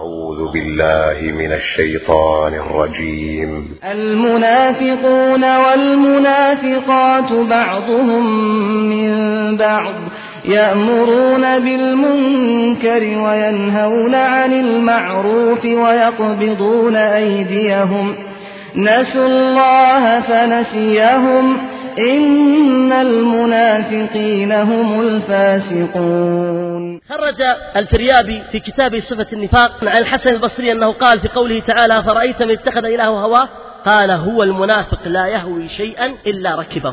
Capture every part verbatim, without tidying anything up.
أعوذ بالله من الشيطان الرجيم. المنافقون والمنافقات بعضهم من بعض يأمرون بالمنكر وينهون عن المعروف ويقبضون أيديهم نسوا الله فنسيهم إن المنافقين هم الفاسقون. خرج الفريابي في كتابه صفة النفاق عن الحسن البصري أنه قال في قوله تعالى: فرأيت من اتخذ إلهه هواه، قال: هو المنافق لا يهوي شيئا إلا ركبه.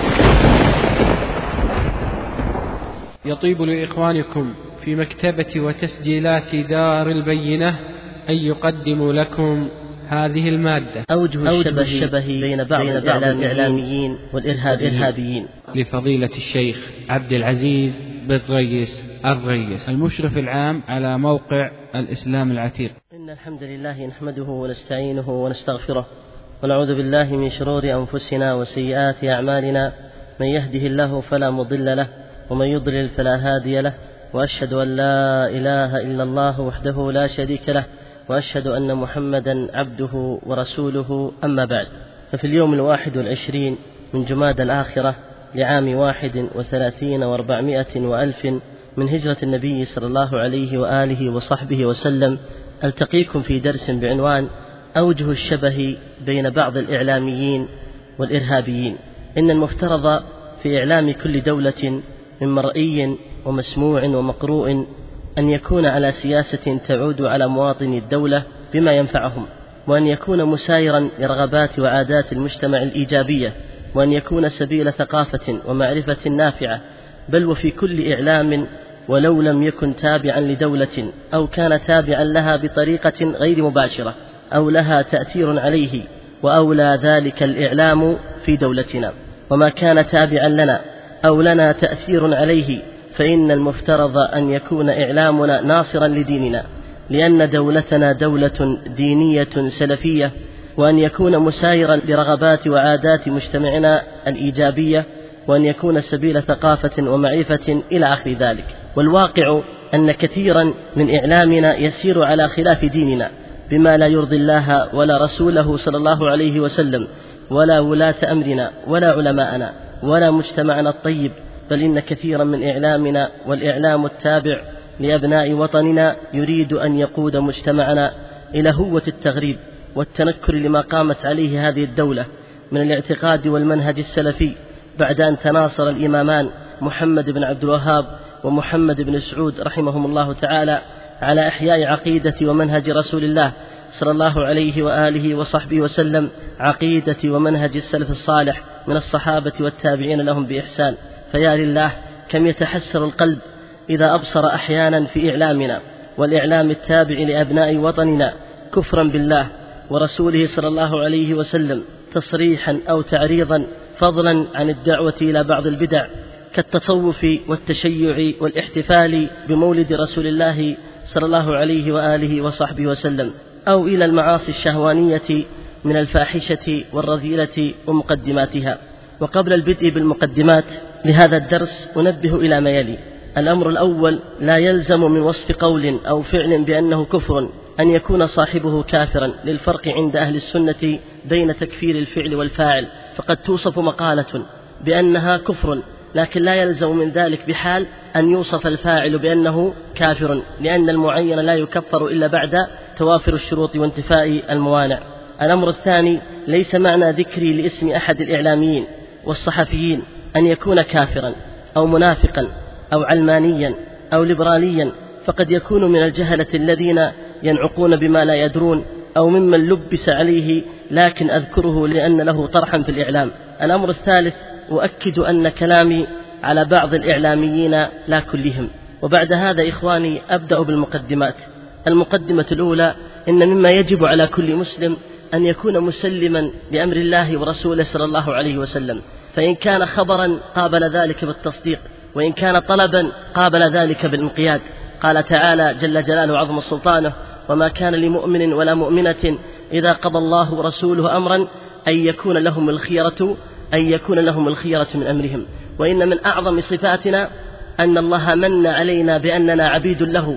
يطيب لإخوانكم في مكتبة وتسجيلات دار البينة أن يقدموا لكم هذه المادة: أوجه, أوجه الشبه, الشبه بين بعض الإعلاميين والإرهابيين، لفضيلة الشيخ عبد العزيز بن ريس الريس، المشرف العام على موقع الإسلام العتيق. إن الحمد لله نحمده ونستعينه ونستغفره ونعوذ بالله من شرور أنفسنا وسيئات أعمالنا، من يهده الله فلا مضل له ومن يضلل فلا هادي له، وأشهد أن لا إله إلا الله وحده لا شريك له، وأشهد أن محمدا عبده ورسوله. أما بعد، ففي اليوم الواحد والعشرين من جماد الآخرة لعام واحد وثلاثين واربعمائة وألف من هجرة النبي صلى الله عليه وآله وصحبه وسلم، ألتقيكم في درس بعنوان أوجه الشبه بين بعض الإعلاميين والإرهابيين. إن المفترض في إعلام كل دولة من مرئي ومسموع ومقروء أن يكون على سياسة تعود على مواطني الدولة بما ينفعهم، وأن يكون مسايرا لرغبات وعادات المجتمع الإيجابية، وأن يكون سبيل ثقافة ومعرفة نافعة، بل وفي كل إعلام ولو لم يكن تابعا لدولة أو كان تابعا لها بطريقة غير مباشرة أو لها تأثير عليه، وأولى ذلك الإعلام في دولتنا. وما كان تابعا لنا أو لنا تأثير عليه فإن المفترض أن يكون إعلامنا ناصرا لديننا، لأن دولتنا دولة دينية سلفية، وأن يكون مسايرا لرغبات وعادات مجتمعنا الإيجابية، وأن يكون سبيل ثقافة ومعرفة إلى آخر ذلك. والواقع أن كثيرا من إعلامنا يسير على خلاف ديننا بما لا يرضي الله ولا رسوله صلى الله عليه وسلم ولا ولاة أمرنا ولا علماءنا ولا مجتمعنا الطيب، بل إن كثيرا من إعلامنا والإعلام التابع لأبناء وطننا يريد أن يقود مجتمعنا إلى هوة التغريب والتنكر لما قامت عليه هذه الدولة من الاعتقاد والمنهج السلفي، بعد أن تناصر الإمامان محمد بن عبد الوهاب ومحمد بن سعود رحمهم الله تعالى على إحياء عقيدة ومنهج رسول الله صلى الله عليه وآله وصحبه وسلم، عقيدة ومنهج السلف الصالح من الصحابة والتابعين لهم بإحسان. فيا لله كم يتحسر القلب إذا أبصر أحيانا في إعلامنا والإعلام التابع لأبناء وطننا كفرا بالله ورسوله صلى الله عليه وسلم تصريحا أو تعريضا، فضلا عن الدعوة إلى بعض البدع كالتصوف والتشيع والاحتفال بمولد رسول الله صلى الله عليه وآله وصحبه وسلم، أو إلى المعاصي الشهوانية من الفاحشة والرذيلة ومقدماتها. وقبل البدء بالمقدمات لهذا الدرس أنبه إلى ما يلي: الأمر الأول، لا يلزم من وصف قول أو فعل بأنه كفر أن يكون صاحبه كافرا، للفرق عند أهل السنة بين تكفير الفعل والفاعل، فقد توصف مقالة بأنها كفر، لكن لا يلزم من ذلك بحال أن يوصف الفاعل بأنه كافر، لأن المعين لا يكفر إلا بعد توافر الشروط وانتفاء الموانع. الأمر الثاني، ليس معنى ذكري لاسم أحد الإعلاميين والصحفيين أن يكون كافرا أو منافقا أو علمانيا أو ليبراليا، فقد يكون من الجهلة الذين ينعقون بما لا يدرون أو ممن لبس عليه، لكن أذكره لأن له طرحا في الإعلام. الأمر الثالث، أؤكد أن كلامي على بعض الإعلاميين لا كلهم. وبعد هذا إخواني أبدأ بالمقدمات. المقدمة الأولى، إن مما يجب على كل مسلم أن يكون مسلما لأمر الله ورسوله صلى الله عليه وسلم، فإن كان خبرا قابل ذلك بالتصديق، وإن كان طلبا قابل ذلك بالانقياد. قال تعالى جل جلاله وعظم سلطانه: وما كان لمؤمن ولا مؤمنة إذا قضى الله ورسوله أمرا أن يكون لهم الخيرة أن يكون لهم الخيرة من أمرهم. وإن من أعظم صفاتنا أن الله من علينا بأننا عبيد له،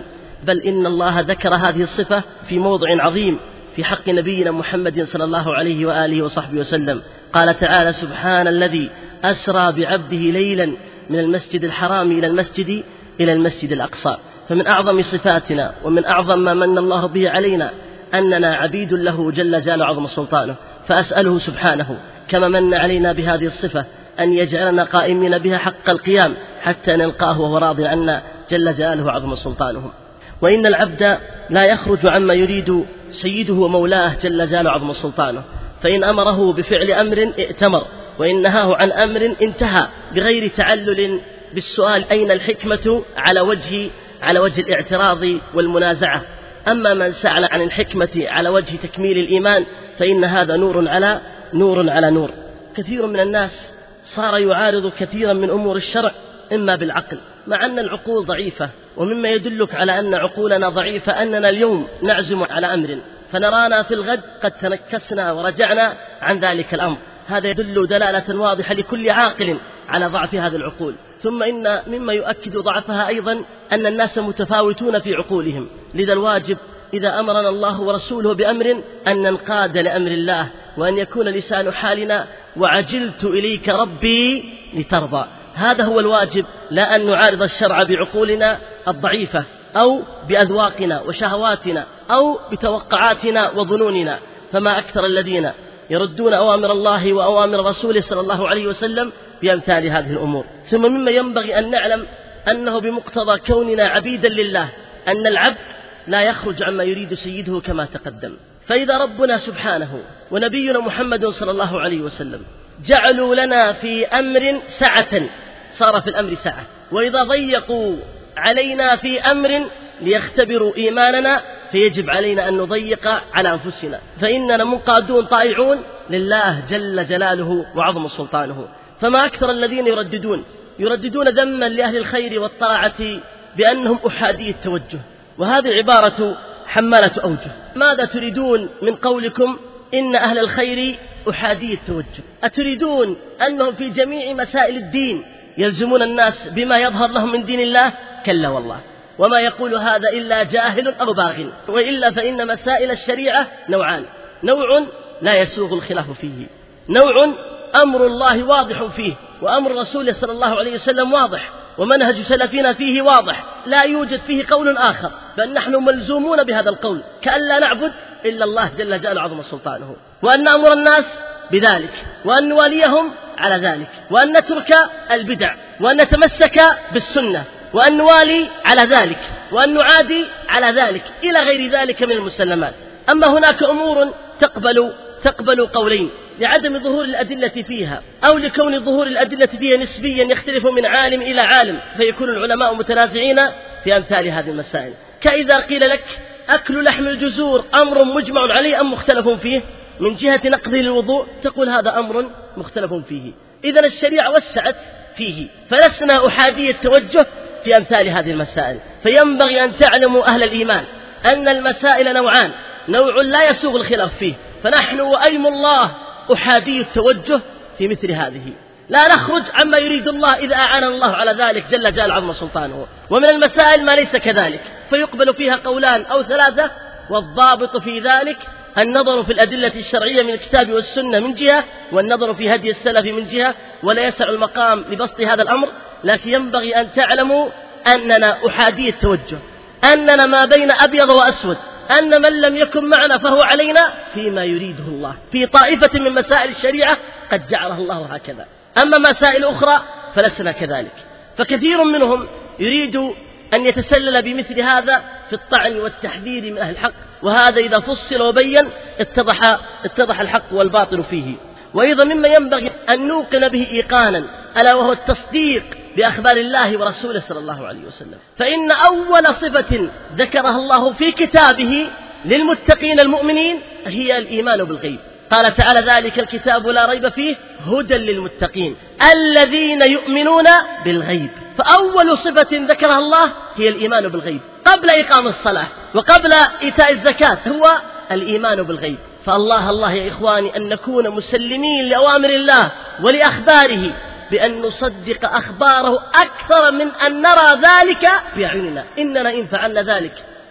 بل إن الله ذكر هذه الصفة في موضع عظيم في حق نبينا محمد صلى الله عليه وآله وصحبه وسلم. قال تعالى: سبحان الذي أسرى بعبده ليلا من المسجد الحرام إلى المسجد إلى المسجد الأقصى. فمن أعظم صفاتنا ومن أعظم ما من الله به علينا أننا عبيد له جل جلاله عظم سلطانه، فأسأله سبحانه كما من علينا بهذه الصفة أن يجعلنا قائمين بها حق القيام حتى نلقاه وهو راض عنا جل جلاله عظم سلطانه. وإن العبد لا يخرج عما يريد سيده ومولاه جل جلاله عظم سلطانه، فإن أمره بفعل أمر ائتمر، وإن نهاه عن أمر انتهى بغير تعلل بالسؤال أين الحكمة على وجه على وجه الاعتراض والمنازعة. أما من سأل عن الحكمة على وجه تكميل الإيمان فإن هذا نور على نور على نور. كثير من الناس صار يعارض كثيرا من أمور الشرع إما بالعقل، مع أن العقول ضعيفة، ومما يدلك على أن عقولنا ضعيفة أننا اليوم نعزم على أمر فنرانا في الغد قد تنكسنا ورجعنا عن ذلك الأمر. هذا يدل دلالة واضحة لكل عاقل على ضعف هذه العقول. ثم إن مما يؤكد ضعفها أيضا أن الناس متفاوتون في عقولهم، لذا الواجب إذا أمرنا الله ورسوله بأمر أن ننقاد لأمر الله، وأن يكون لسان حالنا وعجلت إليك ربي لترضى. هذا هو الواجب، لا أن نعارض الشرع بعقولنا الضعيفة أو بأذواقنا وشهواتنا أو بتوقعاتنا وظنوننا. فما أكثر الذين يردون أوامر الله وأوامر رسوله صلى الله عليه وسلم بأمثال هذه الأمور. ثم مما ينبغي أن نعلم أنه بمقتضى كوننا عبيدا لله أن العبد لا يخرج عما يريد سيده كما تقدم. فإذا ربنا سبحانه ونبينا محمد صلى الله عليه وسلم جعلوا لنا في أمر سعة صار في الأمر سعة، وإذا ضيقوا علينا في أمر ليختبروا إيماننا فيجب علينا أن نضيق على أنفسنا، فإننا منقادون طائعون لله جل جلاله وعظم سلطانه. فما أكثر الذين يرددون يرددون ذما لأهل الخير والطاعة بأنهم أحادي التوجه، وهذه عبارة حمالة أوجه. ماذا تريدون من قولكم إن أهل الخير أحادي التوجه؟ أتريدون أنهم في جميع مسائل الدين يلزمون الناس بما يظهر لهم من دين الله؟ كلا والله، وما يقول هذا إلا جاهل أو باغ، وإلا فإن مسائل الشريعة نوعان: نوع لا يسوغ الخلاف فيه، نوع أمر الله واضح فيه، وأمر رسوله صلى الله عليه وسلم واضح، ومنهج سلفنا فيه واضح، لا يوجد فيه قول آخر، بل نحن ملزومون بهذا القول، كأن لا نعبد إلا الله جل جلاله عظم سلطانه، وأن نأمر الناس بذلك، وأن نواليهم على ذلك، وأن نترك البدع، وأن نتمسك بالسنة، وأن نوالي على ذلك، وأن نعادي على ذلك، إلى غير ذلك من المسلمات. أما هناك أمور تقبل تقبل قولين لعدم ظهور الأدلة فيها، أو لكون ظهور الأدلة فيها نسبيا يختلف من عالم إلى عالم، فيكون العلماء متنازعين في أمثال هذه المسائل. كإذا قيل لك أكل لحم الجزور أمر مجمع عليه أم مختلف فيه من جهة نقضه للوضوء، تقول هذا أمر مختلف فيه. إذن الشريعة وسعت فيه، فلسنا أحادي التوجه في أمثال هذه المسائل. فينبغي أن تعلموا أهل الإيمان أن المسائل نوعان: نوع لا يسوغ الخلاف فيه، فنحن وأيم الله أحادي التوجه في مثل هذه، لا نخرج عما يريد الله إذا أعان الله على ذلك جل جلال عظم سلطانه. ومن المسائل ما ليس كذلك، فيقبل فيها قولان أو ثلاثة، والضابط في ذلك النظر في الأدلة الشرعية من الكتاب والسنة من جهة، والنظر في هدي السلف من جهة، ولا يسع المقام لبسط هذا الأمر. لكن ينبغي أن تعلموا أننا أحادي التوجه، أننا ما بين أبيض وأسود، أن من لم يكن معنا فهو علينا فيما يريده الله في طائفة من مسائل الشريعة قد جعلها الله هكذا. أما مسائل أخرى فلسنا كذلك. فكثير منهم يريد أن يتسلل بمثل هذا في الطعن والتحذير من أهل الحق، وهذا إذا فصل وبين اتضح, اتضح الحق والباطل فيه. وأيضا مما ينبغي أن نوقن به إيقانا ألا وهو التصديق بأخبار الله ورسوله صلى الله عليه وسلم. فإن أول صفة ذكرها الله في كتابه للمتقين المؤمنين هي الإيمان بالغيب. قال تعالى: ذلك الكتاب لا ريب فيه هدى للمتقين الذين يؤمنون بالغيب. فأول صفة ذكرها الله هي الإيمان بالغيب قبل إقام الصلاة وقبل إيتاء الزكاة، هو الإيمان بالغيب. فالله الله يا إخواني أن نكون مسلمين لأوامر الله ولأخباره، بأن نصدق أخباره أكثر من أن نرى ذلك بأعيننا. إننا إن فعلنا ذلك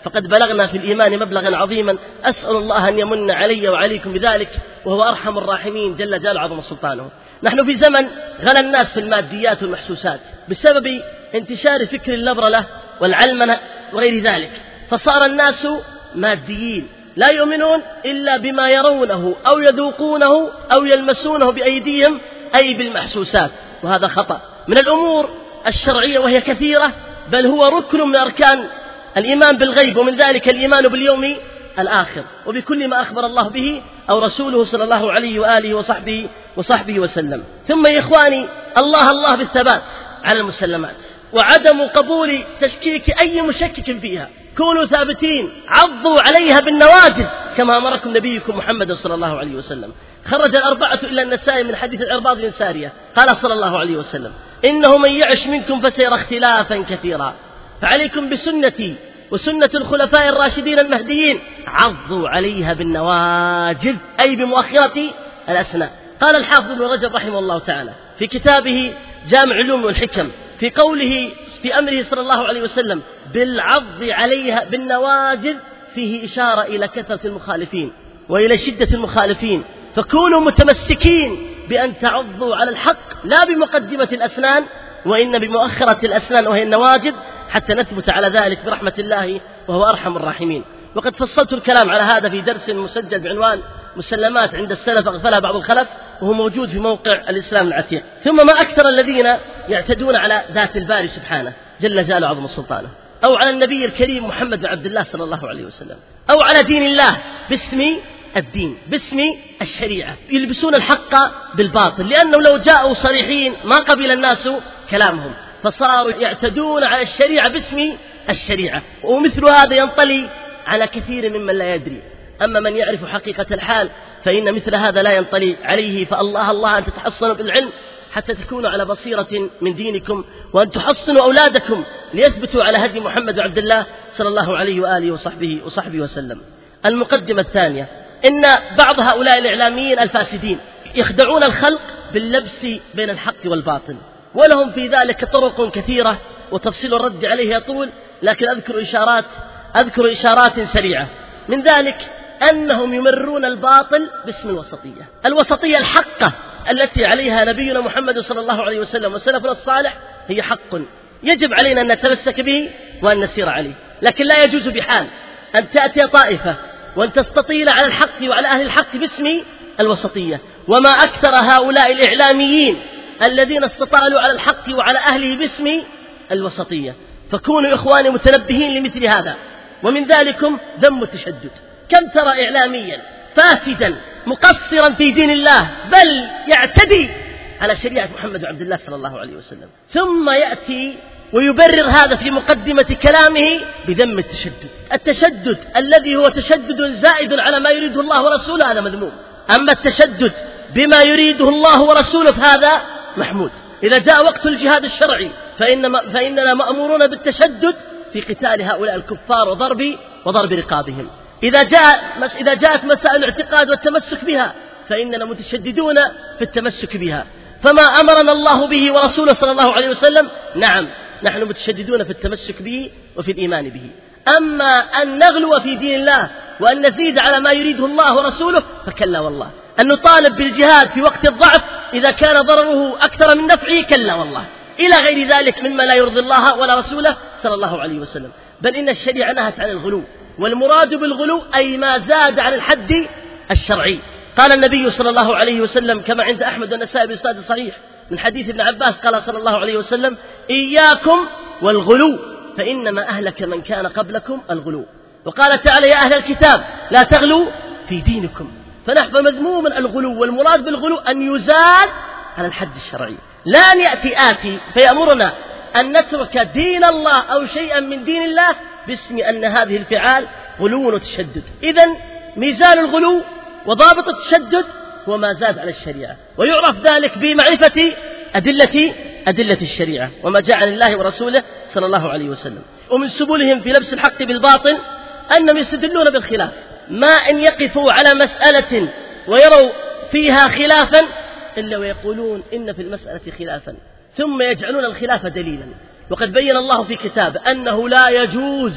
فقد بلغنا في الإيمان مبلغا عظيما، أسأل الله أن يمن علي وعليكم بذلك، وهو أرحم الراحمين جل جلاله عظم سلطانه. نحن في زمن غلا الناس في الماديات والمحسوسات بسبب انتشار فكر اللبرلة والعلمنة وغير ذلك، فصار الناس ماديين لا يؤمنون إلا بما يرونه أو يذوقونه أو يلمسونه بأيديهم، أي بالمحسوسات، وهذا خطأ من الأمور الشرعية وهي كثيرة، بل هو ركن من أركان الإيمان بالغيب، ومن ذلك الإيمان باليوم الآخر وبكل ما أخبر الله به أو رسوله صلى الله عليه وآله وصحبه وصحبه وسلم. ثم يا إخواني، الله الله بالثبات على المسلمات وعدم قبول تشكيك أي مشكك فيها. كونوا ثابتين، عضوا عليها بالنواجذ كما أمركم نبيكم محمد صلى الله عليه وسلم. خرج الأربعة إلا النسائي من حديث العرباض بن سارية قال صلى الله عليه وسلم: إنه من يعش منكم فسيرى اختلافا كثيرا، فعليكم بسنتي وسنة الخلفاء الراشدين المهديين، عضوا عليها بالنواجذ، أي بمؤخرة الأسنان. قال الحافظ ابن رجب رحمه الله تعالى في كتابه جامع العلوم والحكم في قوله في أمره صلى الله عليه وسلم بالعض عليها بالنواجذ، فيه إشارة إلى كثرة المخالفين وإلى شدة المخالفين، فكونوا متمسكين بأن تعضوا على الحق لا بمقدمة الأسنان وإن بمؤخرة الأسنان وهي النواجذ، حتى نثبت على ذلك برحمة الله وهو أرحم الراحمين. وقد فصلت الكلام على هذا في درس مسجل بعنوان مسلمات عند السلف أغفلها بعض الخلف، وهو موجود في موقع الإسلام العتيق. ثم ما أكثر الذين يعتدون على ذات الباري سبحانه جل جلاله عظم سلطانه، أو على النبي الكريم محمد بن عبد الله صلى الله عليه وسلم، أو على دين الله باسم الدين باسم الشريعة، يلبسون الحق بالباطل، لأنه لو جاءوا صريحين ما قبل الناس كلامهم، فصاروا يعتدون على الشريعة باسم الشريعة. ومثل هذا ينطلي على كثير ممن لا يدري. أما من يعرف حقيقة الحال فإن مثل هذا لا ينطلي عليه. فالله الله أن تتحصنوا بالعلم حتى تكونوا على بصيرة من دينكم، وأن تحصنوا أولادكم ليثبتوا على هدي محمد عبد الله صلى الله عليه وآله وصحبه وصحبه وسلم. المقدمة الثانية: إن بعض هؤلاء الإعلاميين الفاسدين يخدعون الخلق باللبس بين الحق والباطل، ولهم في ذلك طرق كثيرة وتفصيل الرد عليه يطول، لكن أذكر إشارات أذكر إشارات سريعة. من ذلك أنهم يمرون الباطل باسم الوسطية، الوسطية الحقة التي عليها نبينا محمد صلى الله عليه وسلم وسلفنا الصالح هي حق يجب علينا أن نتمسك به وأن نسير عليه، لكن لا يجوز بحال أن تأتي طائفة وأن تستطيل على الحق وعلى أهل الحق باسم الوسطية. وما أكثر هؤلاء الإعلاميين الذين استطالوا على الحق وعلى أهله باسم الوسطية، فكونوا إخواني متنبهين لمثل هذا. ومن ذلكم ذم التشدد. كم ترى إعلاميا فاسدا مقصرا في دين الله بل يعتدي على شريعة محمد عبد الله صلى الله عليه وسلم، ثم يأتي ويبرر هذا في مقدمة كلامه بذم التشدد. التشدد الذي هو تشدد زائد على ما يريده الله ورسوله هذا مذموم، أما التشدد بما يريده الله ورسوله فهذا محمود. إذا جاء وقت الجهاد الشرعي فإنما فإننا مأمورون بالتشدد في قتال هؤلاء الكفار وضرب وضرب رقابهم. إذا جاء إذا جاءت مسائل الاعتقاد والتمسك بها فإننا متشددون في التمسك بها. فما أمرنا الله به ورسوله صلى الله عليه وسلم نعم نحن متشددون في التمسك به وفي الإيمان به. أما أن نغلو في دين الله وأن نزيد على ما يريده الله ورسوله فكلا والله. أن نطالب بالجهاد في وقت الضعف إذا كان ضرره أكثر من نفعه كلا والله، إلى غير ذلك مما لا يرضي الله ولا رسوله صلى الله عليه وسلم. بل إن الشريعة نهت عن الغلو، والمراد بالغلو أي ما زاد عن الحد الشرعي. قال النبي صلى الله عليه وسلم كما عند أحمد والنسائي بإسناد صحيح من حديث ابن عباس قال صلى الله عليه وسلم: إياكم والغلو فإنما أهلك من كان قبلكم الغلو. وقال تعالى: يا أهل الكتاب لا تغلوا في دينكم. فنحن مذموم الغلو، والمراد بالغلو أن يزاد على الحد الشرعي، لا أن يأتي آتي فيأمرنا أن نترك دين الله أو شيئا من دين الله باسم أن هذه الفعال غلو وتشدد. إذن ميزان الغلو وضابط التشدد هو ما زاد على الشريعة، ويعرف ذلك بمعرفة أدلة أدلة الشريعة وما جاء عن الله ورسوله صلى الله عليه وسلم. ومن سبلهم في لبس الحق بالباطل أنهم يستدلون بالخلاف، ما أن يقفوا على مسألة ويروا فيها خلافا إلا ويقولون إن في المسألة خلافا، ثم يجعلون الخلاف دليلا. وقد بين الله في كتابه أنه لا يجوز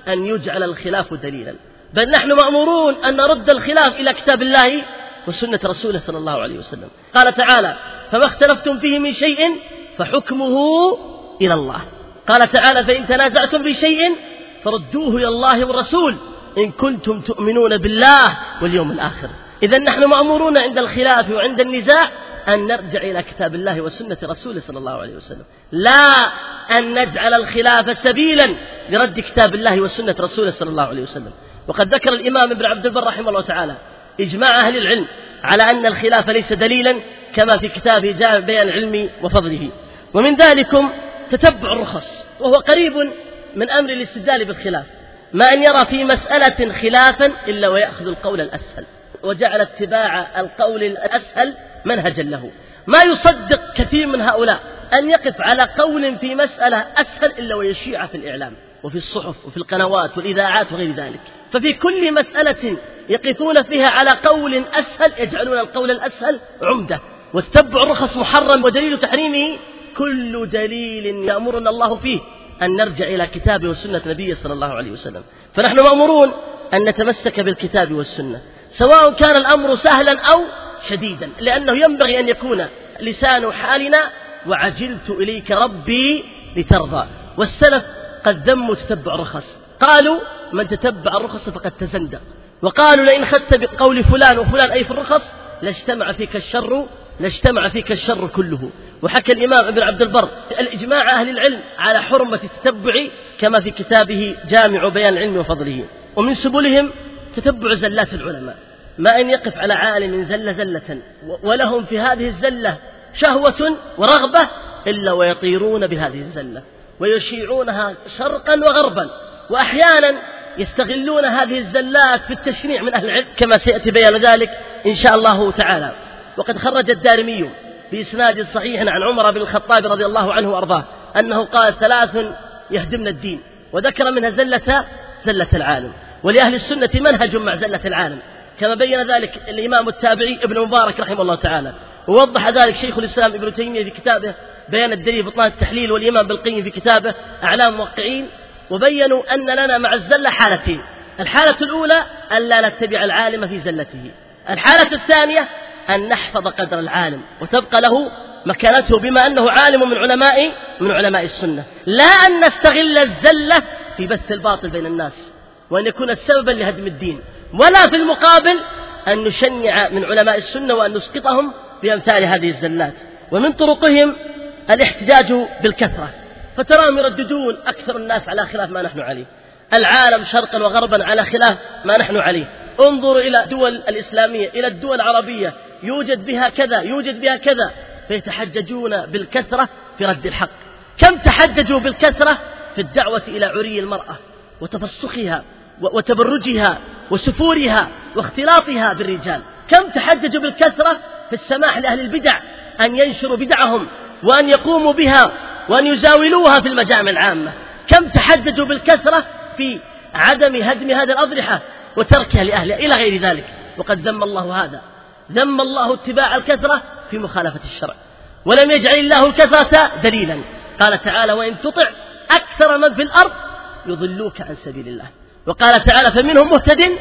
أن يجعل الخلاف دليلا، بل نحن مأمورون أن نرد الخلاف إلى كتاب الله وسنة رسوله صلى الله عليه وسلم. قال تعالى: فما اختلفتم فيه من شيء فحكمه إلى الله. قال تعالى: فإن تنازعتم في شيء فردوه إلى الله والرسول إن كنتم تؤمنون بالله واليوم الآخر. إذن نحن مأمورون عند الخلاف وعند النزاع أن نرجع إلى كتاب الله وسنة رسوله صلى الله عليه وسلم، لا أن نجعل الخلاف سبيلا لرد كتاب الله وسنة رسوله صلى الله عليه وسلم. وقد ذكر الإمام ابن عبد البر رحمه الله تعالى إجماع أهل العلم على أن الخلاف ليس دليلا، كما في كتابه جامع بيان العلم وفضله. ومن ذلكم تتبع الرخص، وهو قريب من أمر الاستدلال بالخلاف، ما أن يرى في مسألة خلافا إلا ويأخذ القول الأسهل، وجعل اتباع القول الأسهل منهجا له. ما يصدق كثير من هؤلاء أن يقف على قول في مسألة أسهل إلا ويشيع في الإعلام وفي الصحف وفي القنوات والإذاعات وغير ذلك. ففي كل مسألة يقفون فيها على قول أسهل يجعلون القول الأسهل عمدة. وتتبع الرخص محرم، ودليل تحريمه كل دليل يأمرنا الله فيه أن نرجع إلى كتابه وسنة نبيه صلى الله عليه وسلم. فنحن مأمورون أن نتمسك بالكتاب والسنة، سواء كان الأمر سهلا أو شديدا، لأنه ينبغي أن يكون لسان حالنا وعجلت إليك ربي لترضى. والسلف قد ذموا تتبع الرخص، قالوا: من تتبع الرخص فقد تزندق. وقالوا: لئن خدت بقول فلان وفلان أي في الرخص لاجتمع فيك الشر لاجتمع فيك الشر كله. وحكى الإمام ابن عبد البر الإجماع أهل العلم على حرمة التتبع، كما في كتابه جامع بيان العلم وفضله. ومن سبلهم تتبع زلات العلماء، ما أن يقف على عالم زل زلة ولهم في هذه الزلة شهوة ورغبة إلا ويطيرون بهذه الزلة ويشيعونها شرقا وغربا، وأحيانا يستغلون هذه الزلات في التشنيع من أهل العلم، كما سيأتي بيان ذلك إن شاء الله تعالى. وقد خرج الدارمي بإسناد صحيح عن عمر بن الخطاب رضي الله عنه وأرضاه أنه قال: ثلاث يهدمن الدين، وذكر منها زلة زلة العالم. ولأهل السنة منهج مع زلة العالم، كما بين ذلك الإمام التابعي ابن مبارك رحمه الله تعالى، ووضح ذلك شيخ الإسلام ابن تيمية في كتابه بيان الدليل بطلان التحليل، والإمام بالقيم في كتابه أعلام موقعين. وبينوا أن لنا مع الزلة حالتين: الحالة الأولى ألا نتبع العالم في زلته، الحالة الثانية أن نحفظ قدر العالم وتبقى له مكانته بما أنه عالم من علماء من علماء السنة، لا أن نستغل الزلة في بث الباطل بين الناس وأن يكون سببا لهدم الدين، ولا في المقابل أن نشنع من علماء السنة وأن نسقطهم بأمثال هذه الزلات. ومن طرقهم الاحتجاج بالكثرة، فتراهم يرددون أكثر الناس على خلاف ما نحن عليه، العالم شرقا وغربا على خلاف ما نحن عليه. انظروا إلى الدول الإسلامية، إلى الدول العربية، يوجد بها كذا يوجد بها كذا، فيتحججون بالكثرة في رد الحق. كم تحججوا بالكثرة في الدعوة إلى عري المرأة وتفسخها وتبرجها وسفورها واختلاطها بالرجال. كم تحججوا بالكثرة في السماح لأهل البدع أن ينشروا بدعهم وأن يقوموا بها وأن يزاولوها في المجامع العامة. كم تحججوا بالكثرة في عدم هدم هذه الأضرحة وتركها لأهلها إلى غير ذلك. وقد ذم الله هذا، ذم الله اتباع الكثرة في مخالفة الشرع، ولم يجعل الله الكثرة دليلا. قال تعالى: وإن تطع أكثر من في الأرض يضلوك عن سبيل الله. وقال تعالى: فمنهم مهتد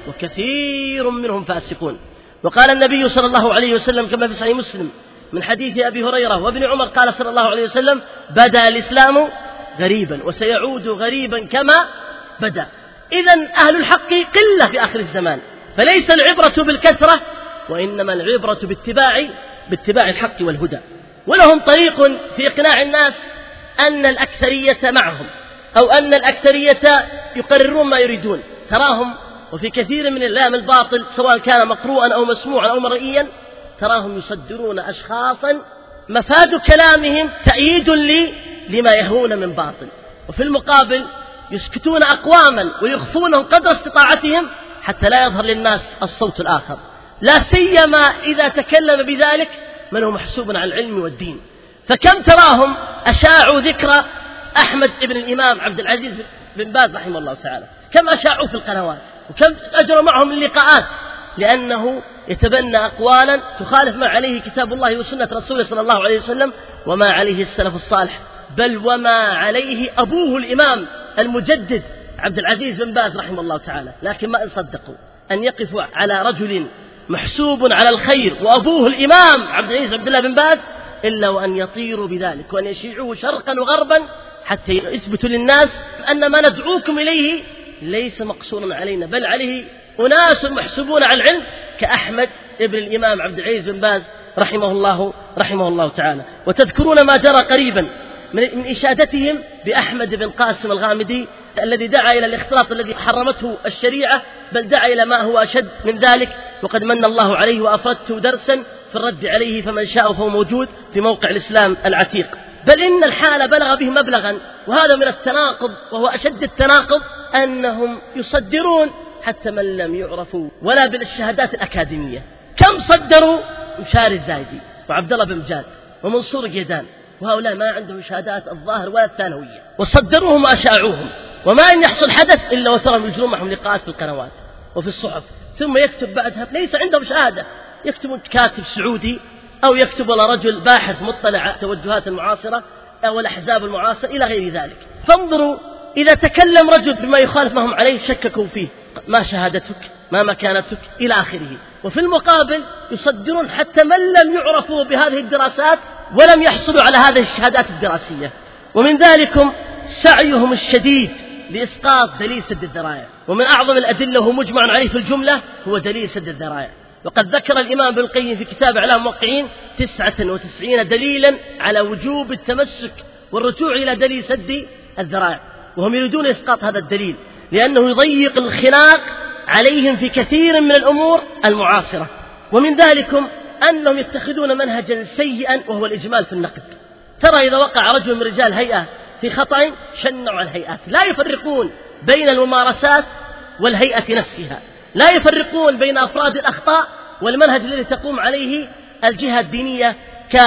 وكثير منهم فاسقون. وقال النبي صلى الله عليه وسلم كما في صحيح مسلم من حديث أبي هريرة وابن عمر قال صلى الله عليه وسلم: بدأ الإسلام غريبا وسيعود غريبا كما بدأ. إذن أهل الحق قلة في آخر الزمان، فليس العبرة بالكثرة وإنما العبرة باتباع باتباع الحق والهدى. ولهم طريق في إقناع الناس أن الأكثرية معهم، أو أن الأكثرية يقررون ما يريدون. تراهم وفي كثير من الإعلام الباطل سواء كان مقروءا أو مسموعا أو مرئيا، تراهم يصدرون أشخاصا مفاد كلامهم تأييد لي لما يهون من باطل، وفي المقابل يسكتون أقواما ويخفونهم قدر استطاعتهم حتى لا يظهر للناس الصوت الآخر، لا سيما إذا تكلم بذلك من هو محسوب على العلم والدين. فكم تراهم أشاعوا ذكر أحمد ابن الإمام عبد العزيز بن باز رحمه الله تعالى، كم أشاعوا في القنوات وكم أجروا معهم اللقاءات، لأنه يتبنى أقوالا تخالف ما عليه كتاب الله وسنة رسوله صلى الله عليه وسلم وما عليه السلف الصالح، بل وما عليه أبوه الإمام المجدد عبد العزيز بن باز رحمه الله تعالى، لكن ما إن صدقوا أن يقفوا على رجل محسوب على الخير وأبوه الإمام عبد العزيز عبد الله بن باز إلا وأن يطيروا بذلك وأن يشيعوه شرقا وغربا حتى يثبتوا للناس أن ما ندعوكم إليه ليس مقصورا علينا، بل عليه أناس محسوبون على العلم كأحمد ابن الإمام عبد العزيز بن باز رحمه الله رحمه الله تعالى. وتذكرون ما جرى قريبا من إشادتهم بأحمد بن قاسم الغامدي الذي دعا إلى الاختلاط الذي حرمته الشريعة، بل دعا إلى ما هو أشد من ذلك، وقد من الله عليه وأفردته درسا في الرد عليه، فمن شاء فهو موجود في موقع الإسلام العتيق. بل إن الحال بلغ به مبلغا، وهذا من التناقض وهو أشد التناقض، أنهم يصدرون حتى من لم يعرفوا ولا بالشهادات الأكاديمية. كم صدروا؟ مشاري الزايدي وعبد الله بن مجاد ومنصور جيدان، وهؤلاء ما عندهم شهادات الظاهر ولا الثانوية، وصدروهم وأشاعوهم، وما أن يحصل حدث إلا وترى يجرون معهم لقاءات في القنوات وفي الصحف، ثم يكتب بعدها ليس عندهم شهادة، يكتب كاتب سعودي أو يكتب على رجل باحث مطلع على التوجهات المعاصرة أو الأحزاب المعاصرة إلى غير ذلك. فانظروا إذا تكلم رجل بما يخالف ما هم عليه شككوا فيه، ما شهادتك، ما مكانتك، إلى آخره. وفي المقابل يصدرون حتى من لم يعرفوا بهذه الدراسات ولم يحصلوا على هذه الشهادات الدراسية. ومن ذلكم سعيهم الشديد لإسقاط دليل سد الذرائع، ومن أعظم الأدلة وهو مجمع عليه في الجملة هو دليل سد الذرائع. وقد ذكر الإمام ابن القيم في كتاب إعلام الموقعين تسعة وتسعين دليلا على وجوب التمسك والرجوع إلى دليل سد الذرائع، وهم يريدون إسقاط هذا الدليل لأنه يضيق الخناق عليهم في كثير من الأمور المعاصرة. ومن ذلكم أنهم يتخذون منهجا سيئا وهو الإجمال في النقد. ترى إذا وقع رجل من رجال هيئة في خطأ شنعوا الهيئات، لا يفرقون بين الممارسات والهيئة نفسها، لا يفرقون بين أفراد الأخطاء والمنهج الذي تقوم عليه الجهة الدينية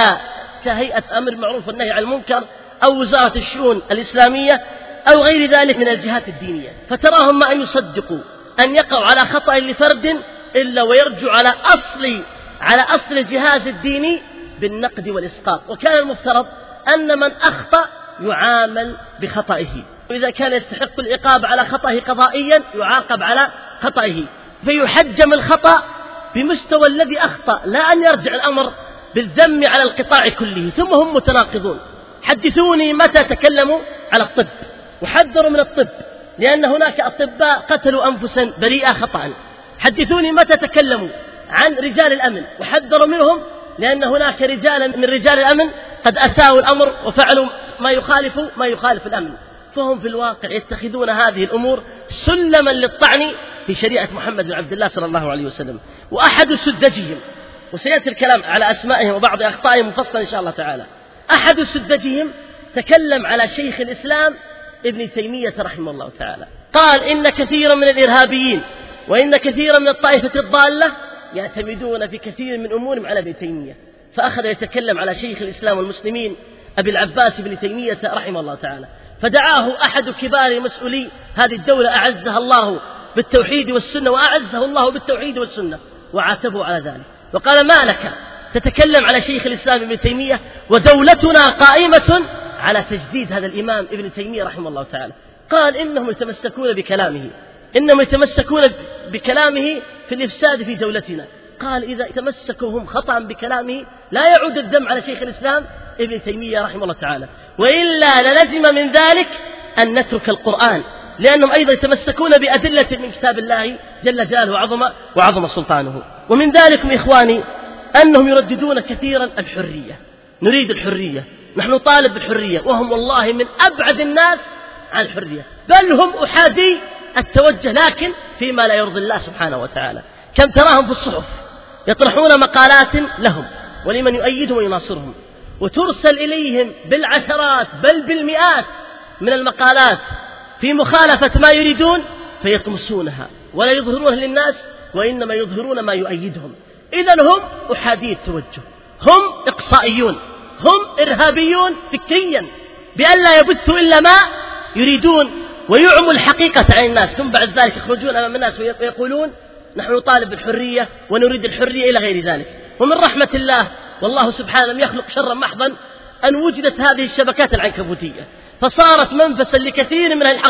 كهيئة أمر المعروف والنهي عن المنكر أو وزارة الشؤون الإسلامية أو غير ذلك من الجهات الدينية. فتراهم ما أن يصدقوا أن يقعوا على خطأ لفرد إلا ويرجع على أصل على أصل الجهاز الديني بالنقد والإسقاط. وكان المفترض أن من أخطأ يعامل بخطئه، وإذا كان يستحق العقاب على خطئه قضائيا يعاقب على خطئه، فيحجم الخطأ بمستوى الذي أخطأ، لا أن يرجع الأمر بالذم على القطاع كله. ثم هم متناقضون. حدثوني متى تكلموا على الطب وحذروا من الطب لأن هناك أطباء قتلوا أنفسا بريئة خطأ. حدثوني متى تكلموا عن رجال الأمن وحذروا منهم لأن هناك رجالا من رجال الأمن قد أساءوا الأمر وفعلوا ما يخالف ما يخالف الأمن. فهم في الواقع يتخذون هذه الأمور سلما للطعن في شريعة محمد بن عبد الله صلى الله عليه وسلم. وأحد سذجهم، وسيأتي الكلام على أسمائهم وبعض أخطائهم مفصلا إن شاء الله تعالى، أحد سذجهم تكلم على شيخ الإسلام ابن تيمية رحمه الله تعالى، قال إن كثيرا من الإرهابيين وإن كثيرا من الطائفة الضالة يعتمدون في كثير من أمورهم على ابن تيمية. فأخذ يتكلم على شيخ الإسلام والمسلمين أبي العباس بن تيمية رحمه الله تعالى، فدعاه أحد كبار مسؤولي هذه الدولة أعزها الله بالتوحيد والسنة وأعزه الله بالتوحيد والسنة، وعاتبه على ذلك وقال ما لك تتكلم على شيخ الإسلام ابن تيمية ودولتنا قائمة على تجديد هذا الإمام ابن تيمية رحمه الله تعالى. قال إنهم يتمسكون بكلامه إنهم يتمسكون بكلامه في الإفساد في دولتنا. قال إذا تمسكوا هم خطأ بكلامه لا يعود الذم على شيخ الإسلام ابن تيمية رحمه الله تعالى، وإلا للزم من ذلك أن نترك القرآن، لأنهم أيضا يتمسكون بأدلة من كتاب الله جل جلاله وعظم وعظم سلطانه. ومن ذلك إخواني أنهم يرددون كثيرا الحرية، نريد الحرية، نحن نطالب بالحرية، وهم والله من أبعد الناس عن الحرية، بل هم أحادي التوجه لكن فيما لا يرضي الله سبحانه وتعالى. كم تراهم في الصحف يطرحون مقالات لهم ولمن يؤيدهم ويناصرهم، وترسل إليهم بالعشرات بل بالمئات من المقالات في مخالفة ما يريدون، فيطمسونها ولا يظهرونها للناس وإنما يظهرون ما يؤيدهم. إذن هم أحادي التوجه، هم إقصائيون، هم إرهابيون فكريا بأن لا يبثوا إلا ما يريدون ويعموا الحقيقة عن الناس، ثم بعد ذلك يخرجون أمام الناس ويقولون نحن نطالب بالحرية ونريد الحرية إلى غير ذلك. ومن رحمة الله والله سبحانه لم يخلق شرا محضا أن وجدت هذه الشبكات العنكبوتية، فصارت منفسا لكثير من الحق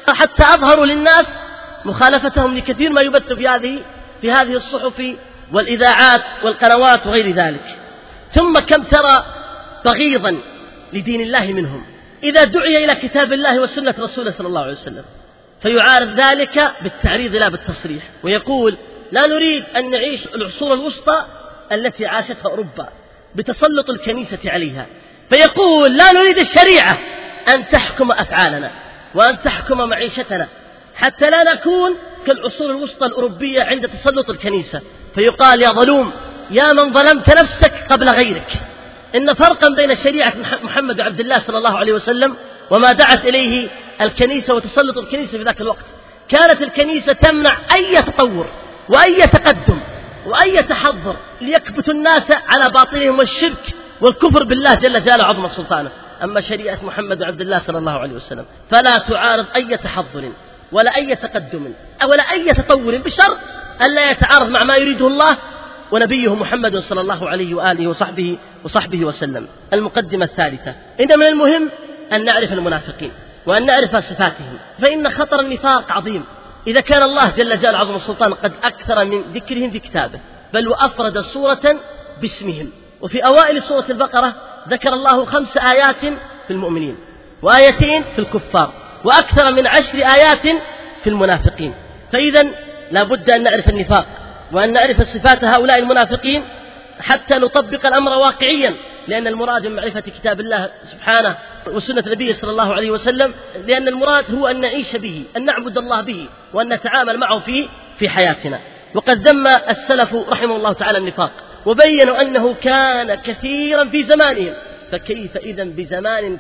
حتى أظهروا للناس مخالفتهم لكثير ما يبث في هذه في هذه الصحف والإذاعات والقنوات وغير ذلك. ثم كم ترى بغيضا لدين الله منهم إذا دعي إلى كتاب الله وسنة رسوله صلى الله عليه وسلم فيعارض ذلك بالتعريض لا بالتصريح، ويقول لا نريد أن نعيش العصور الوسطى التي عاشتها أوروبا بتسلط الكنيسة عليها، فيقول لا نريد الشريعة أن تحكم أفعالنا وأن تحكم معيشتنا حتى لا نكون كالعصور الوسطى الأوروبية عند تسلط الكنيسة. فيقال يا ظلوم يا من ظلمت نفسك قبل غيرك، إن فرقا بين شريعة محمد عبد الله صلى الله عليه وسلم وما دعت إليه الكنيسة وتسلط الكنيسة في ذاك الوقت. كانت الكنيسة تمنع أي تطور وأي تقدم وأي تحضر ليكبتوا الناس على باطلهم والشرك والكفر بالله جل جلاله عظم سلطانه. أما شريعة محمد عبد الله صلى الله عليه وسلم فلا تعارض أي تحضر ولا أي تقدم ولا أي تطور بشرط ألا يتعارض مع ما يريده الله ونبيه محمد صلى الله عليه وآله وصحبه وصحبه وسلم. المقدمة الثالثة: إن من المهم أن نعرف المنافقين وأن نعرف صفاتهم، فإن خطر النفاق عظيم إذا كان الله جل جلاله عظم السلطان قد أكثر من ذكرهم في كتابه، بل وأفرد سورة باسمهم. وفي أوائل سورة البقرة ذكر الله خمس آيات في المؤمنين وآيتين في الكفار وأكثر من عشر آيات في المنافقين. فإذا لا بد أن نعرف النفاق وأن نعرف صفات هؤلاء المنافقين حتى نطبق الأمر واقعيا، لأن المراد من معرفة كتاب الله سبحانه وسنة نبيه صلى الله عليه وسلم، لأن المراد هو أن نعيش به، أن نعبد الله به، وأن نتعامل معه في في حياتنا. وقد ذم السلف رحمه الله تعالى النفاق وبينوا أنه كان كثيرا في زمانهم، فكيف إذن بزمان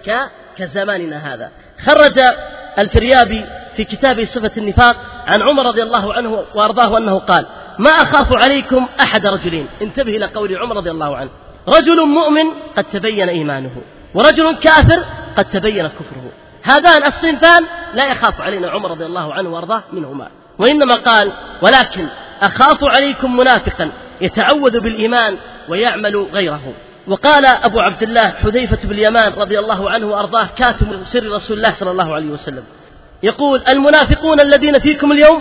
كزماننا هذا. خرج الفريابي في كتابه صفة النفاق عن عمر رضي الله عنه وأرضاه أنه قال: ما أخاف عليكم أحد رجلين. انتبه إلى قول عمر رضي الله عنه: رجل مؤمن قد تبين إيمانه ورجل كافر قد تبين كفره، هذان الصنفان لا يخاف علينا عمر رضي الله عنه وأرضاه منهما، وإنما قال: ولكن أخاف عليكم منافقا يتعوذ بالإيمان ويعمل غيره. وقال أبو عبد الله حذيفة بن اليمان رضي الله عنه وأرضاه كاتم سر رسول الله صلى الله عليه وسلم يقول: المنافقون الذين فيكم اليوم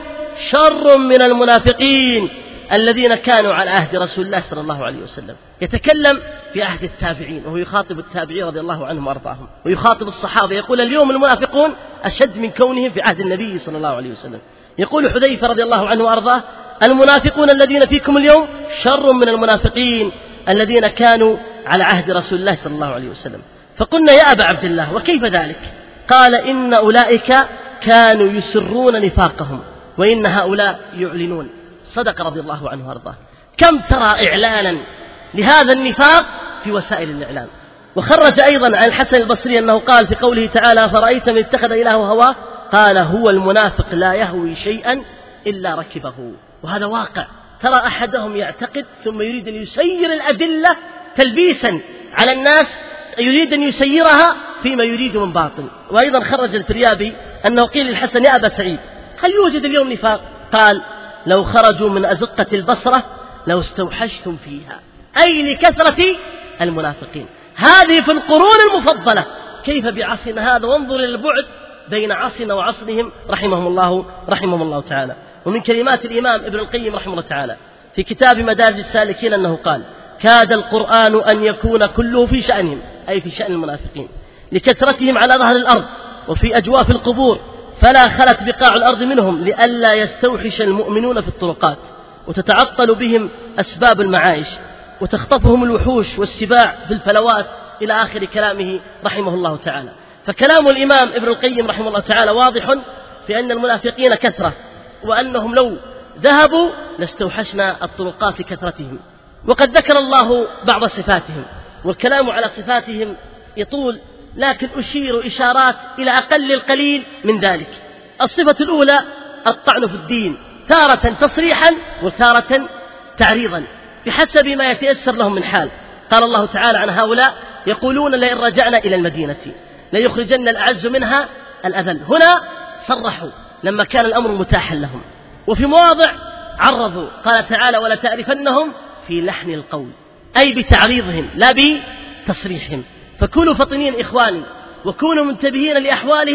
شر من المنافقين الذين كانوا على عهد رسول الله صلى الله عليه وسلم. يتكلم في عهد التابعين وهو يخاطب التابعين رضي الله عنهم وأرضاهم، ويخاطب الصحابة يقول: اليوم المنافقون أشد من كونهم في عهد النبي صلى الله عليه وسلم. يقول حذيفة رضي الله عنه وأرضاه: المنافقون الذين فيكم اليوم شر من المنافقين الذين كانوا على عهد رسول الله صلى الله عليه وسلم. فقلنا: يا أبا عبد الله وكيف ذلك؟ قال: إن أولئك كانوا يسرون نفاقهم وإن هؤلاء يعلنون. صدق رضي الله عنه وارضاه. كم ترى إعلانا لهذا النفاق في وسائل الإعلام. وخرج أيضا عن الحسن البصري أنه قال في قوله تعالى: فرأيت من اتخذ إلهه هواه قال: هو المنافق لا يهوي شيئا إلا ركبه. وهذا واقع. ترى أحدهم يعتقد ثم يريد أن يسير الأدلة تلبيسا على الناس، يريد أن يسيرها فيما يريد من باطل. وأيضا خرج الفريابي أنه قيل للحسن: يا أبا سعيد هل يوجد اليوم نفاق؟ قال: لو خرجوا من أزقة البصرة لو استوحشتم فيها، أي لكثرة المنافقين. هذه في القرون المفضلة، كيف بعصرنا هذا؟ وانظر إلى البعد بين عصرنا وعصرهم رحمهم الله رحمهم الله تعالى. ومن كلمات الإمام ابن القيم رحمه الله تعالى في كتاب مدارج السالكين أنه قال: كاد القرآن أن يكون كله في شأنهم، أي في شأن المنافقين، لكثرتهم على ظهر الأرض وفي أجواف القبور، فلا خلت بقاع الأرض منهم لئلا يستوحش المؤمنون في الطرقات وتتعطل بهم أسباب المعايش وتخطفهم الوحوش والسباع في الفلوات، إلى آخر كلامه رحمه الله تعالى. فكلام الإمام ابن القيم رحمه الله تعالى واضح في أن المنافقين كثرة، وأنهم لو ذهبوا لاستوحشنا الطرقات لكثرتهم. وقد ذكر الله بعض صفاتهم، والكلام على صفاتهم يطول، لكن أشير إشارات إلى أقل القليل من ذلك. الصفة الأولى الطعن في الدين، تارة تصريحا وتارة تعريضا بحسب ما يتيسر لهم من حال. قال الله تعالى عن هؤلاء: يقولون لئن رجعنا إلى المدينة ليخرجن الأعز منها الأذل. هنا صرحوا لما كان الأمر متاحا لهم، وفي مواضع عرضوا. قال تعالى: ولا تعرفنهم في لحن القول، أي بتعريضهم لا بتصريحهم. فكونوا فطنين إخواني، وكونوا منتبهين لأحوالهم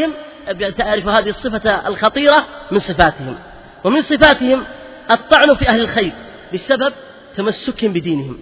تعرف هذه الصفة الخطيرة من صفاتهم. ومن صفاتهم الطعن في أهل الخير بسبب تمسكهم بدينهم،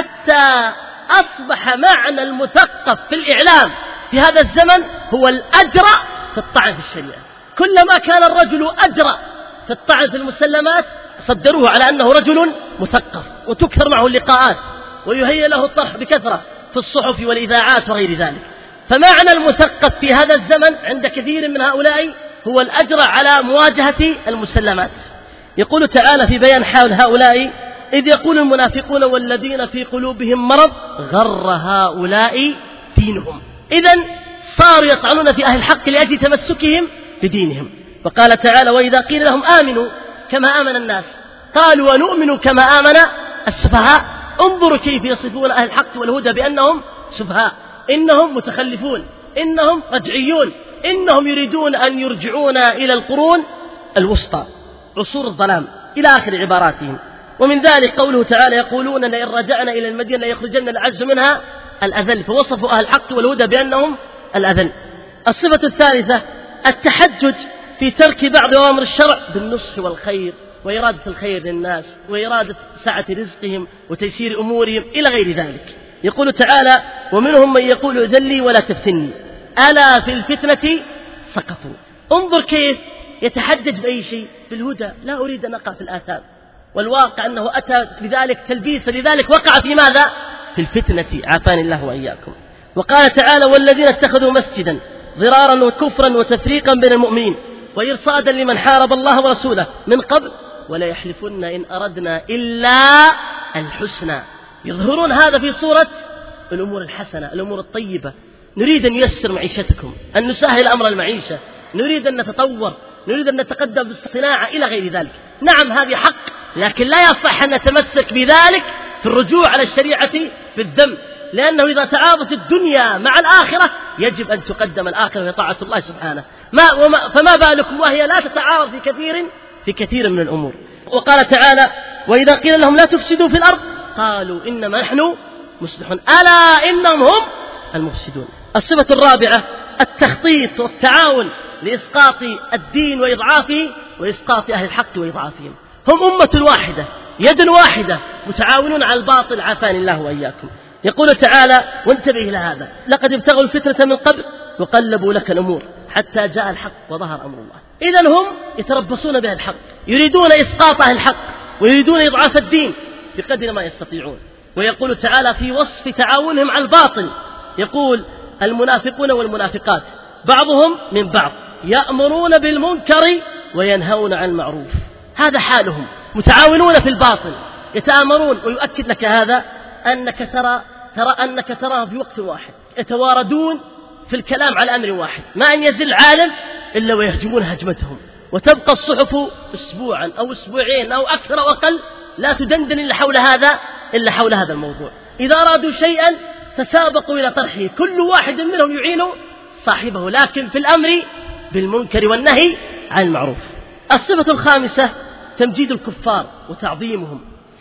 حتى أصبح معنى المثقف في الإعلام في هذا الزمن هو الأجرأ في الطعن في الشريعة. كلما كان الرجل أجرأ في الطعن في المسلمات صدروه على أنه رجل مثقف، وتكثر معه اللقاءات ويهيأ له الطرح بكثرة في الصحف والإذاعات وغير ذلك. فمعنى المثقف في هذا الزمن عند كثير من هؤلاء هو الأجرأ على مواجهة المسلمات. يقول تعالى في بيان حال هؤلاء: إذ يقول المنافقون والذين في قلوبهم مرض غر هؤلاء دينهم. إذن صاروا يطعنون في أهل الحق لأجل تمسكهم بدينهم. وقال تعالى: وإذا قيل لهم آمنوا كما آمن الناس قالوا ونؤمن كما آمن السفهاء. انظروا كيف يصفون أهل الحق والهدى بأنهم سفهاء، إنهم متخلفون، إنهم رجعيون، إنهم يريدون أن يرجعونا إلى القرون الوسطى، عصور الظلام، إلى آخر عباراتهم. ومن ذلك قوله تعالى: يقولون لئن رجعنا إلى المدينة يخرجن الأعز منها الأذل. فوصفوا أهل الحق والهدى بأنهم الأذل. الصفة الثالثة التحجج في ترك بعض أوامر الشرع بالنصح والخير وإرادة الخير للناس وإرادة سعة رزقهم وتيسير أمورهم إلى غير ذلك. يقول تعالى: ومنهم من يقول ائذن لي ولا تفتني ألا في الفتنة سقطوا. انظر كيف يتحجج بأي شيء، بالهدى، لا أريد أن أقع في الآثام. والواقع أنه أتى لذلك تلبيسا، لذلك وقع في ماذا؟ في الفتنة، عافاني الله وإياكم. وقال تعالى: والذين اتخذوا مسجدا ضرارا وكفرا وتفريقا بين المؤمنين وإرصادا لمن حارب الله ورسوله من قبل ولا يحلفن إن أردنا إلا الحسنى. يظهرون هذا في صورة الأمور الحسنة، الأمور الطيبة. نريد أن نيسر معيشتكم، أن نسهل أمر المعيشة، نريد أن نتطور، نريد أن نتقدم بالصناعة إلى غير ذلك. نعم هذه حق، لكن لا يصح أن نتمسك بذلك في الرجوع على الشريعة في الذم، لأنه إذا تعارضت الدنيا مع الآخرة يجب أن تقدم الآخرة في طاعة الله سبحانه. ما وما فما بالكم وهي لا تتعارض في كثير في كثير من الأمور. وقال تعالى: وإذا قيل لهم لا تفسدوا في الأرض قالوا إنما نحن مصلحون ألا إنهم هم المفسدون. الصفة الرابعة التخطيط والتعاون لإسقاط الدين وإضعافه وإسقاط أهل الحق وإضعافهم. هم أمة واحدة، يد واحدة، متعاونون على الباطل، عافاني الله وإياكم. يقول تعالى: وانتبه إلى هذا: لقد ابتغوا الفتنة من قبل وقلبوا لك الأمور حتى جاء الحق وظهر أمر الله. إذن هم يتربصون بها الحق، يريدون إسقاط أهل الحق ويريدون إضعاف الدين بقدر ما يستطيعون. ويقول تعالى في وصف تعاونهم على الباطل: يقول: المنافقون والمنافقات بعضهم من بعض يأمرون بالمنكر وينهون عن المعروف. هذا حالهم، متعاونون في الباطل، يتآمرون. ويؤكد لك هذا أنك ترى ترى أنك تراهم في وقت واحد يتواردون في الكلام على أمر واحد، ما أن يزل عالم إلا ويهجمون هجمتهم، وتبقى الصحف أسبوعا أو أسبوعين أو أكثر أو أقل لا تدندن إلا حول هذا إلا حول هذا الموضوع. إذا أرادوا شيئا تسابقوا إلى طرحه، كل واحد منهم يعين صاحبه، لكن في الأمر بالمنكر والنهي عن المعروف. الصفة الخامسة تمجيد الكفار وتعظيمهم.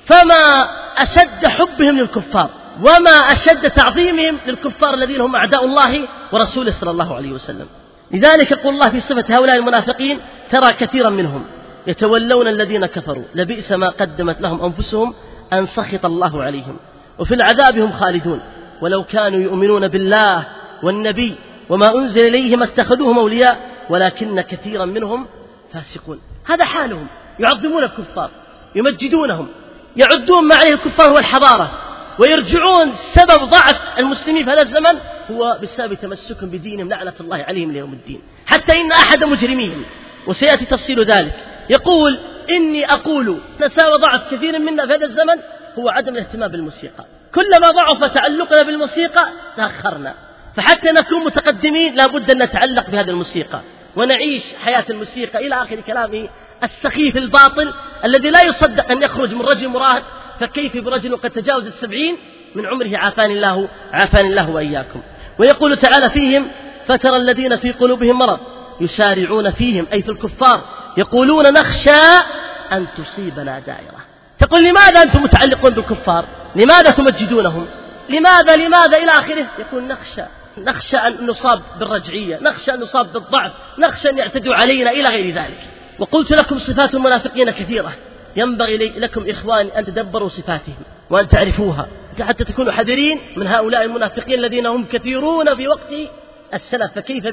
فما أشد حبهم للكفار وما أشد تعظيمهم للكفار الذين هم أعداء الله ورسوله صلى الله عليه وسلم. لذلك يقول الله في صفة هؤلاء المنافقين: ترى كثيرا منهم يتولون الذين كفروا لبئس ما قدمت لهم أنفسهم أن سخط الله عليهم وفي العذاب هم خالدون ولو كانوا يؤمنون بالله والنبي وما أنزل إليهم اتخذوهم أولياء ولكن كثيرا منهم فاسقون. هذا حالهم، يعظمون الكفار، يمجدونهم، يعدون ما عليه الكفار هو الحضارة، ويرجعون سبب ضعف المسلمين في هذا الزمن هو بسبب تمسكهم بدينهم لعنة الله عليهم ليوم الدين. حتى إن أحد مجرميهم، وسيأتي تفصيل ذلك، يقول: إني أقول نساوى ضعف كثير منا في هذا الزمن هو عدم الاهتمام بالموسيقى. كلما ضعف تعلقنا بالموسيقى تأخرنا، فحتى نكون متقدمين لابد أن نتعلق بهذه الموسيقى ونعيش حياة الموسيقى إلى آخر كلامه السخيف الباطل الذي لا يصدق أن يخرج من رجل مراهق، فكيف برجل قد تجاوز السبعين من عمره، عافاني الله عافاني الله وإياكم. ويقول تعالى فيهم: فترى الذين في قلوبهم مرض يسارعون فيهم، أي في الكفار، يقولون نخشى أن تصيبنا دائرة. تقول: لماذا أنتم متعلقون بالكفار؟ لماذا تمجدونهم؟ لماذا لماذا إلى آخره؟ يقول: نخشى نخشى أن نصاب بالرجعية، نخشى أن نصاب بالضعف، نخشى أن يعتدوا علينا إلى غير ذلك. وقلت لكم صفات المنافقين كثيرة، ينبغي لكم إخواني أن تدبروا صفاتهم وأن تعرفوها حتى تكونوا حذرين من هؤلاء المنافقين الذين هم كثيرون في وقت السلف، فكيف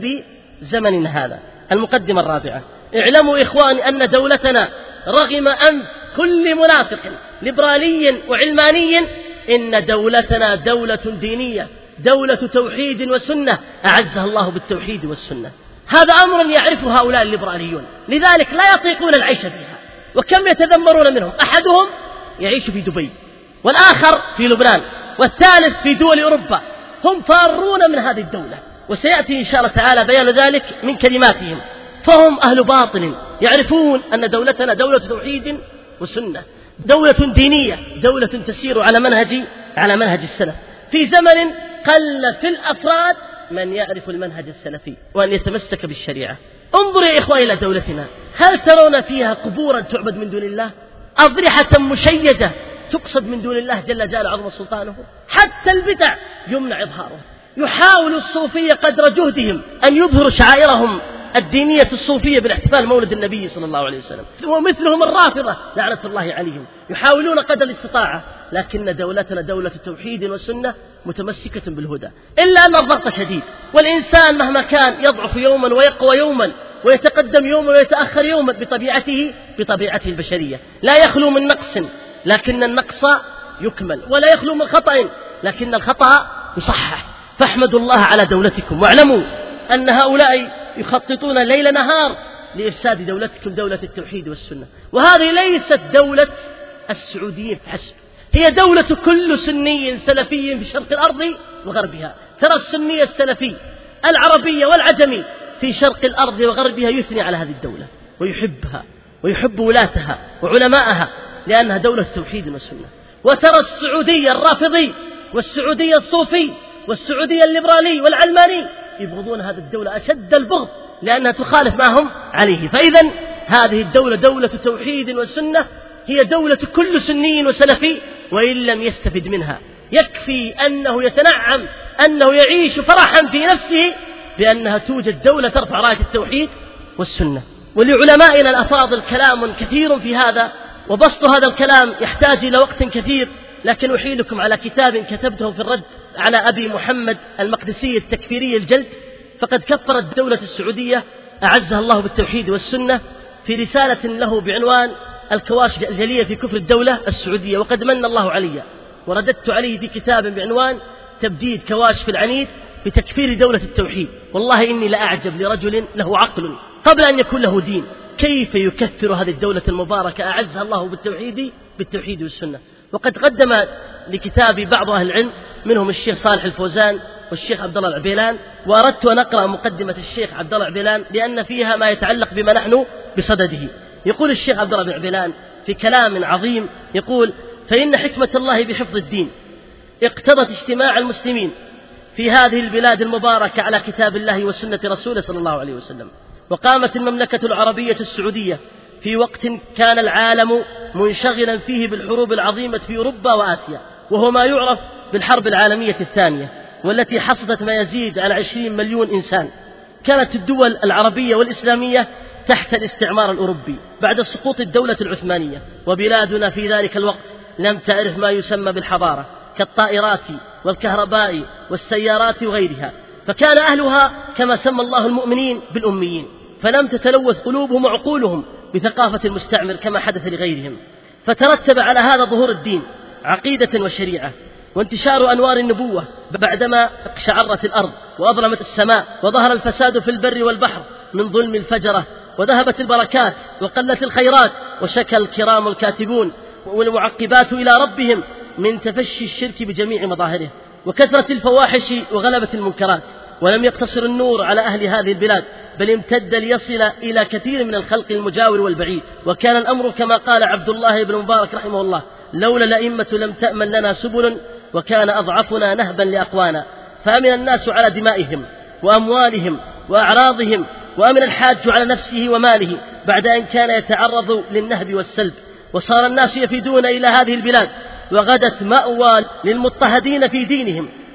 بزمننا هذا. المقدمة الرابعة: اعلموا إخواني أن دولتنا رغم أنف كل منافق ليبرالي وعلماني إن دولتنا دولة دينية، دولة توحيد وسنة أعزها الله بالتوحيد والسنة. هذا أمر يعرفه هؤلاء الليبراليون، لذلك لا يطيقون العيش فيها، وكم يتذمرون منهم. أحدهم يعيش في دبي، والآخر في لبنان، والثالث في دول أوروبا، هم فارون من هذه الدولة، وسيأتي إن شاء الله تعالى بيان ذلك من كلماتهم. فهم أهل باطل يعرفون أن دولتنا دولة توحيد وسنة، دولة دينية، دولة تسير على منهج على منهج السلف، في زمن قل في الأفراد من يعرف المنهج السلفي وأن يتمسك بالشريعة. انظروا يا إخواني إلى دولتنا، هل ترون فيها قبورا تعبد من دون الله؟ أضرحة مشيدة تقصد من دون الله جل جلاله عظم سلطانه؟ حتى البدع يمنع إظهاره. يحاول الصوفية قدر جهدهم أن يظهروا شعائرهم الدينية الصوفية بالاحتفال مولد النبي صلى الله عليه وسلم، ومثلهم الرافضة لعنة الله عليهم يحاولون قدر الاستطاعة، لكن دولتنا دولة توحيد وسنة متمسكة بالهدى، إلا أن الضغط شديد، والإنسان مهما كان يضعف يوما ويقوى يوما، ويتقدم يوما ويتأخر يوما بطبيعته بطبيعته البشرية. لا يخلو من نقص، لكن النقص يكمل، ولا يخلو من خطأ، لكن الخطأ يصحح. فاحمدوا الله على دولتكم، واعلموا أن هؤلاء يخططون ليل نهار لإفساد دولتكم دولة التوحيد والسنة. وهذه ليست دولة السعوديين فحسب، هي دولة كل سني سلفي في شرق الأرض وغربها. ترى السني السلفي العربي والعجمي في شرق الأرض وغربها يثني على هذه الدولة ويحبها ويحب ولاتها وعلماءها، لأنها دولة توحيد وسنة. وترى السعودي الرافضي والسعودي الصوفي والسعودي الليبرالي والعلماني يبغضون هذه الدولة أشد البغض، لأنها تخالف ما هم عليه. فإذا هذه الدولة دولة توحيد وسنة، هي دولة كل سني وسلفي، وإن لم يستفد منها يكفي أنه يتنعم، أنه يعيش فرحا في نفسه بأنها توجد دولة ترفع راية التوحيد والسنة. ولعلمائنا الأفاضل كلام كثير في هذا، وبسط هذا الكلام يحتاج إلى وقت كثير، لكن أحيلكم على كتاب كتبته في الرد على أبي محمد المقدسي التكفيري الجلد، فقد كفرت الدولة السعودية أعزها الله بالتوحيد والسنة في رسالة له بعنوان الكواشف الجلية في كفر الدولة السعودية، وقد من الله علي ورددت عليه في كتاب بعنوان تبديد كواشف العنيد في تكفير دولة التوحيد. والله إني لأعجب لرجل له عقل قبل أن يكون له دين، كيف يكفر هذه الدولة المباركة أعزها الله بالتوحيد بالتوحيد والسنة. وقد قدم لكتابي بعض أهل العلم منهم الشيخ صالح الفوزان والشيخ عبد الله العبيلان، وأردت أن أقرأ مقدمة الشيخ عبد الله العبيلان لأن فيها ما يتعلق بما نحن بصدده. يقول الشيخ عبد الله العبيلان في كلام عظيم، يقول: فإن حكمة الله بحفظ الدين اقتضت اجتماع المسلمين في هذه البلاد المباركة على كتاب الله وسنة رسوله صلى الله عليه وسلم. وقامت المملكة العربية السعودية في وقت كان العالم منشغلا فيه بالحروب العظيمة في أوروبا وآسيا، وهو ما يعرف بالحرب العالمية الثانية، والتي حصدت ما يزيد عن عشرين مليون إنسان. كانت الدول العربية والإسلامية تحت الاستعمار الأوروبي بعد سقوط الدولة العثمانية، وبلادنا في ذلك الوقت لم تعرف ما يسمى بالحضارة كالطائرات والكهرباء والسيارات وغيرها، فكان أهلها كما سمى الله المؤمنين بالأميين، فلم تتلوث قلوبهم وعقولهم بثقافة المستعمر كما حدث لغيرهم. فترتب على هذا ظهور الدين عقيدة وشريعة وانتشار أنوار النبوة بعدما اقشعرت الأرض وأظلمت السماء، وظهر الفساد في البر والبحر من ظلم الفجرة، وذهبت البركات وقلت الخيرات، وشكى الكرام الكاتبون والمعقبات إلى ربهم من تفشي الشرك بجميع مظاهره، وكثرت الفواحش وغلبت المنكرات. ولم يقتصر النور على أهل هذه البلاد، بل امتد ليصل إلى كثير من الخلق المجاور والبعيد. وكان الأمر كما قال عبد الله بن مبارك رحمه الله: لولا الأئمة لم تأمن لنا سبل، وكان أضعفنا نهبا لأقوانا. فأمن الناس على دمائهم وأموالهم وأعراضهم، وأمن الحاج على نفسه وماله بعد أن كان يتعرض للنهب والسلب. وصار الناس يفيدون إلى هذه البلاد، وغدت مأوى للمضطهدين في دينهم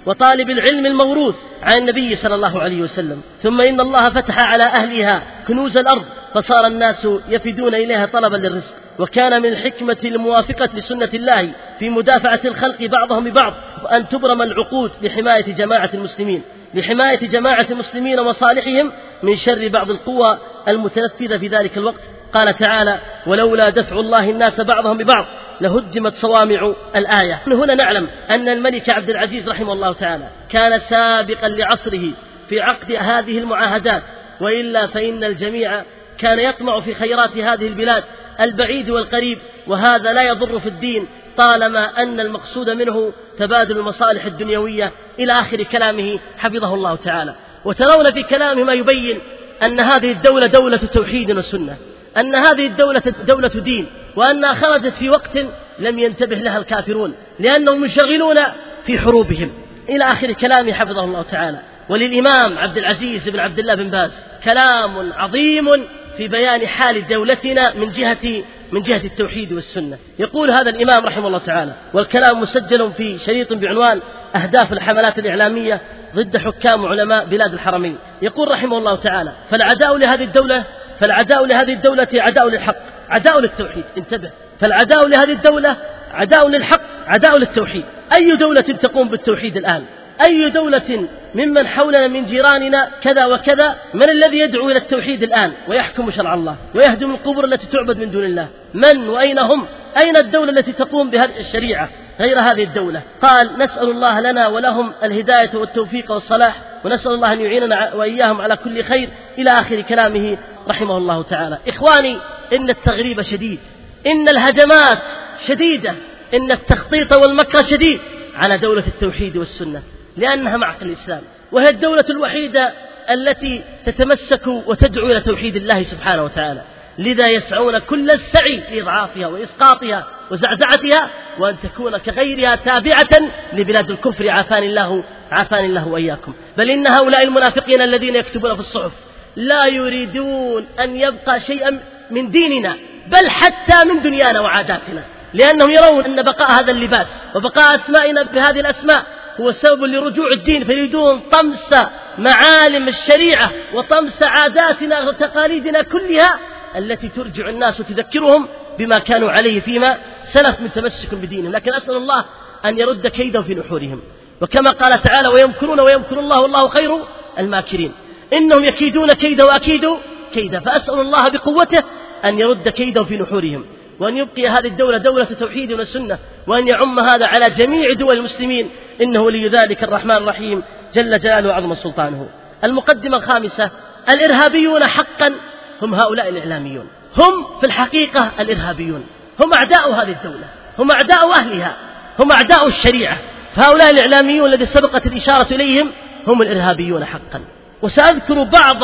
وطالب العلم الموروث عن النبي صلى الله عليه وسلم. ثم إن الله فتح على أهلها كنوز الأرض فصار الناس يفدون إليها طلبا للرزق. وكان من الحكمة الموافقة لسنة الله في مدافعة الخلق بعضهم ببعض وأن تبرم العقود لحماية جماعة المسلمين لحماية جماعة المسلمين وصالحهم من شر بعض القوى المتنفذة في ذلك الوقت. قال تعالى: ولولا دفع الله الناس بعضهم ببعض لهدمت صوامع الآية. من هنا نعلم أن الملك عبد العزيز رحمه الله تعالى كان سابقا لعصره في عقد هذه المعاهدات، وإلا فإن الجميع كان يطمع في خيرات هذه البلاد البعيد والقريب، وهذا لا يضر في الدين طالما أن المقصود منه تبادل المصالح الدنيوية إلى آخر كلامه حفظه الله تعالى. وترون في كلامه ما يبين أن هذه الدولة دولة توحيد وسنة، أن هذه الدولة دولة دين، وأنها خرجت في وقت لم ينتبه لها الكافرون لأنهم منشغلون في حروبهم إلى آخر كلامه حفظه الله تعالى. وللإمام عبد العزيز بن عبد الله بن باز كلام عظيم في بيان حال دولتنا من جهة من جهة التوحيد والسنة. يقول هذا الإمام رحمه الله تعالى، والكلام مسجل في شريط بعنوان أهداف الحملات الإعلامية ضد حكام علماء بلاد الحرمين. يقول رحمه الله تعالى: فالعداء لهذه الدولة فالعداء لهذه الدولة عداء للحق، عداء للتوحيد. انتبه، فالعداء لهذه الدولة عداء للحق، عداء للتوحيد. أي دولة تقوم بالتوحيد الآن؟ أي دولة ممن حولنا من جيراننا كذا وكذا من الذي يدعو إلى التوحيد الآن ويحكم شرع الله ويهدم القبور التي تعبد من دون الله؟ من وأين هم؟ أين الدولة التي تقوم بهذه الشريعة غير هذه الدولة؟ قال: نسأل الله لنا ولهم الهداية والتوفيق والصلاح، ونسأل الله أن يعيننا وإياهم على كل خير إلى آخر كلامه رحمه الله تعالى. إخواني، إن التغريب شديد، إن الهجمات شديدة، إن التخطيط والمكر شديد على دولة التوحيد والسنة، لأنها معقل الإسلام، وهي الدولة الوحيدة التي تتمسك وتدعو إلى توحيد الله سبحانه وتعالى. لذا يسعون كل السعي لإضعافها وإسقاطها وزعزعتها، وأن تكون كغيرها تابعة لبلاد الكفر. عافاني الله عافاني الله وإياكم. بل إن هؤلاء المنافقين الذين يكتبون في الصحف لا يريدون أن يبقى شيئا من ديننا، بل حتى من دنيانا وعاداتنا، لأنهم يرون أن بقاء هذا اللباس وبقاء أسمائنا بهذه الأسماء هو سبب لرجوع الدين، فيريدون طمس معالم الشريعة وطمس عاداتنا وتقاليدنا كلها التي ترجع الناس وتذكرهم بما كانوا عليه فيما سلف من تمسك بدينهم. لكن أسأل الله أن يرد كيدهم في نحورهم، وكما قال تعالى: ويمكرون ويمكر الله والله خير الماكرين. إنهم يكيدون كيدا وأكيدوا كيدا، فأسأل الله بقوته أن يرد كيدهم في نحورهم، وأن يبقي هذه الدولة دولة توحيد وسنة، وأن يعم هذا على جميع دول المسلمين، إنه ولي ذلك الرحمن الرحيم جل جلاله وعظم سلطانه. المقدمة الخامسة: الإرهابيون حقا هم هؤلاء الإعلاميون، هم في الحقيقة الإرهابيون، هم أعداء هذه الدولة، هم أعداء أهلها، هم أعداء الشريعة. فهؤلاء الإعلاميون الذي سبقت الإشارة إليهم هم الإرهابيون حقا. وسأذكر بعض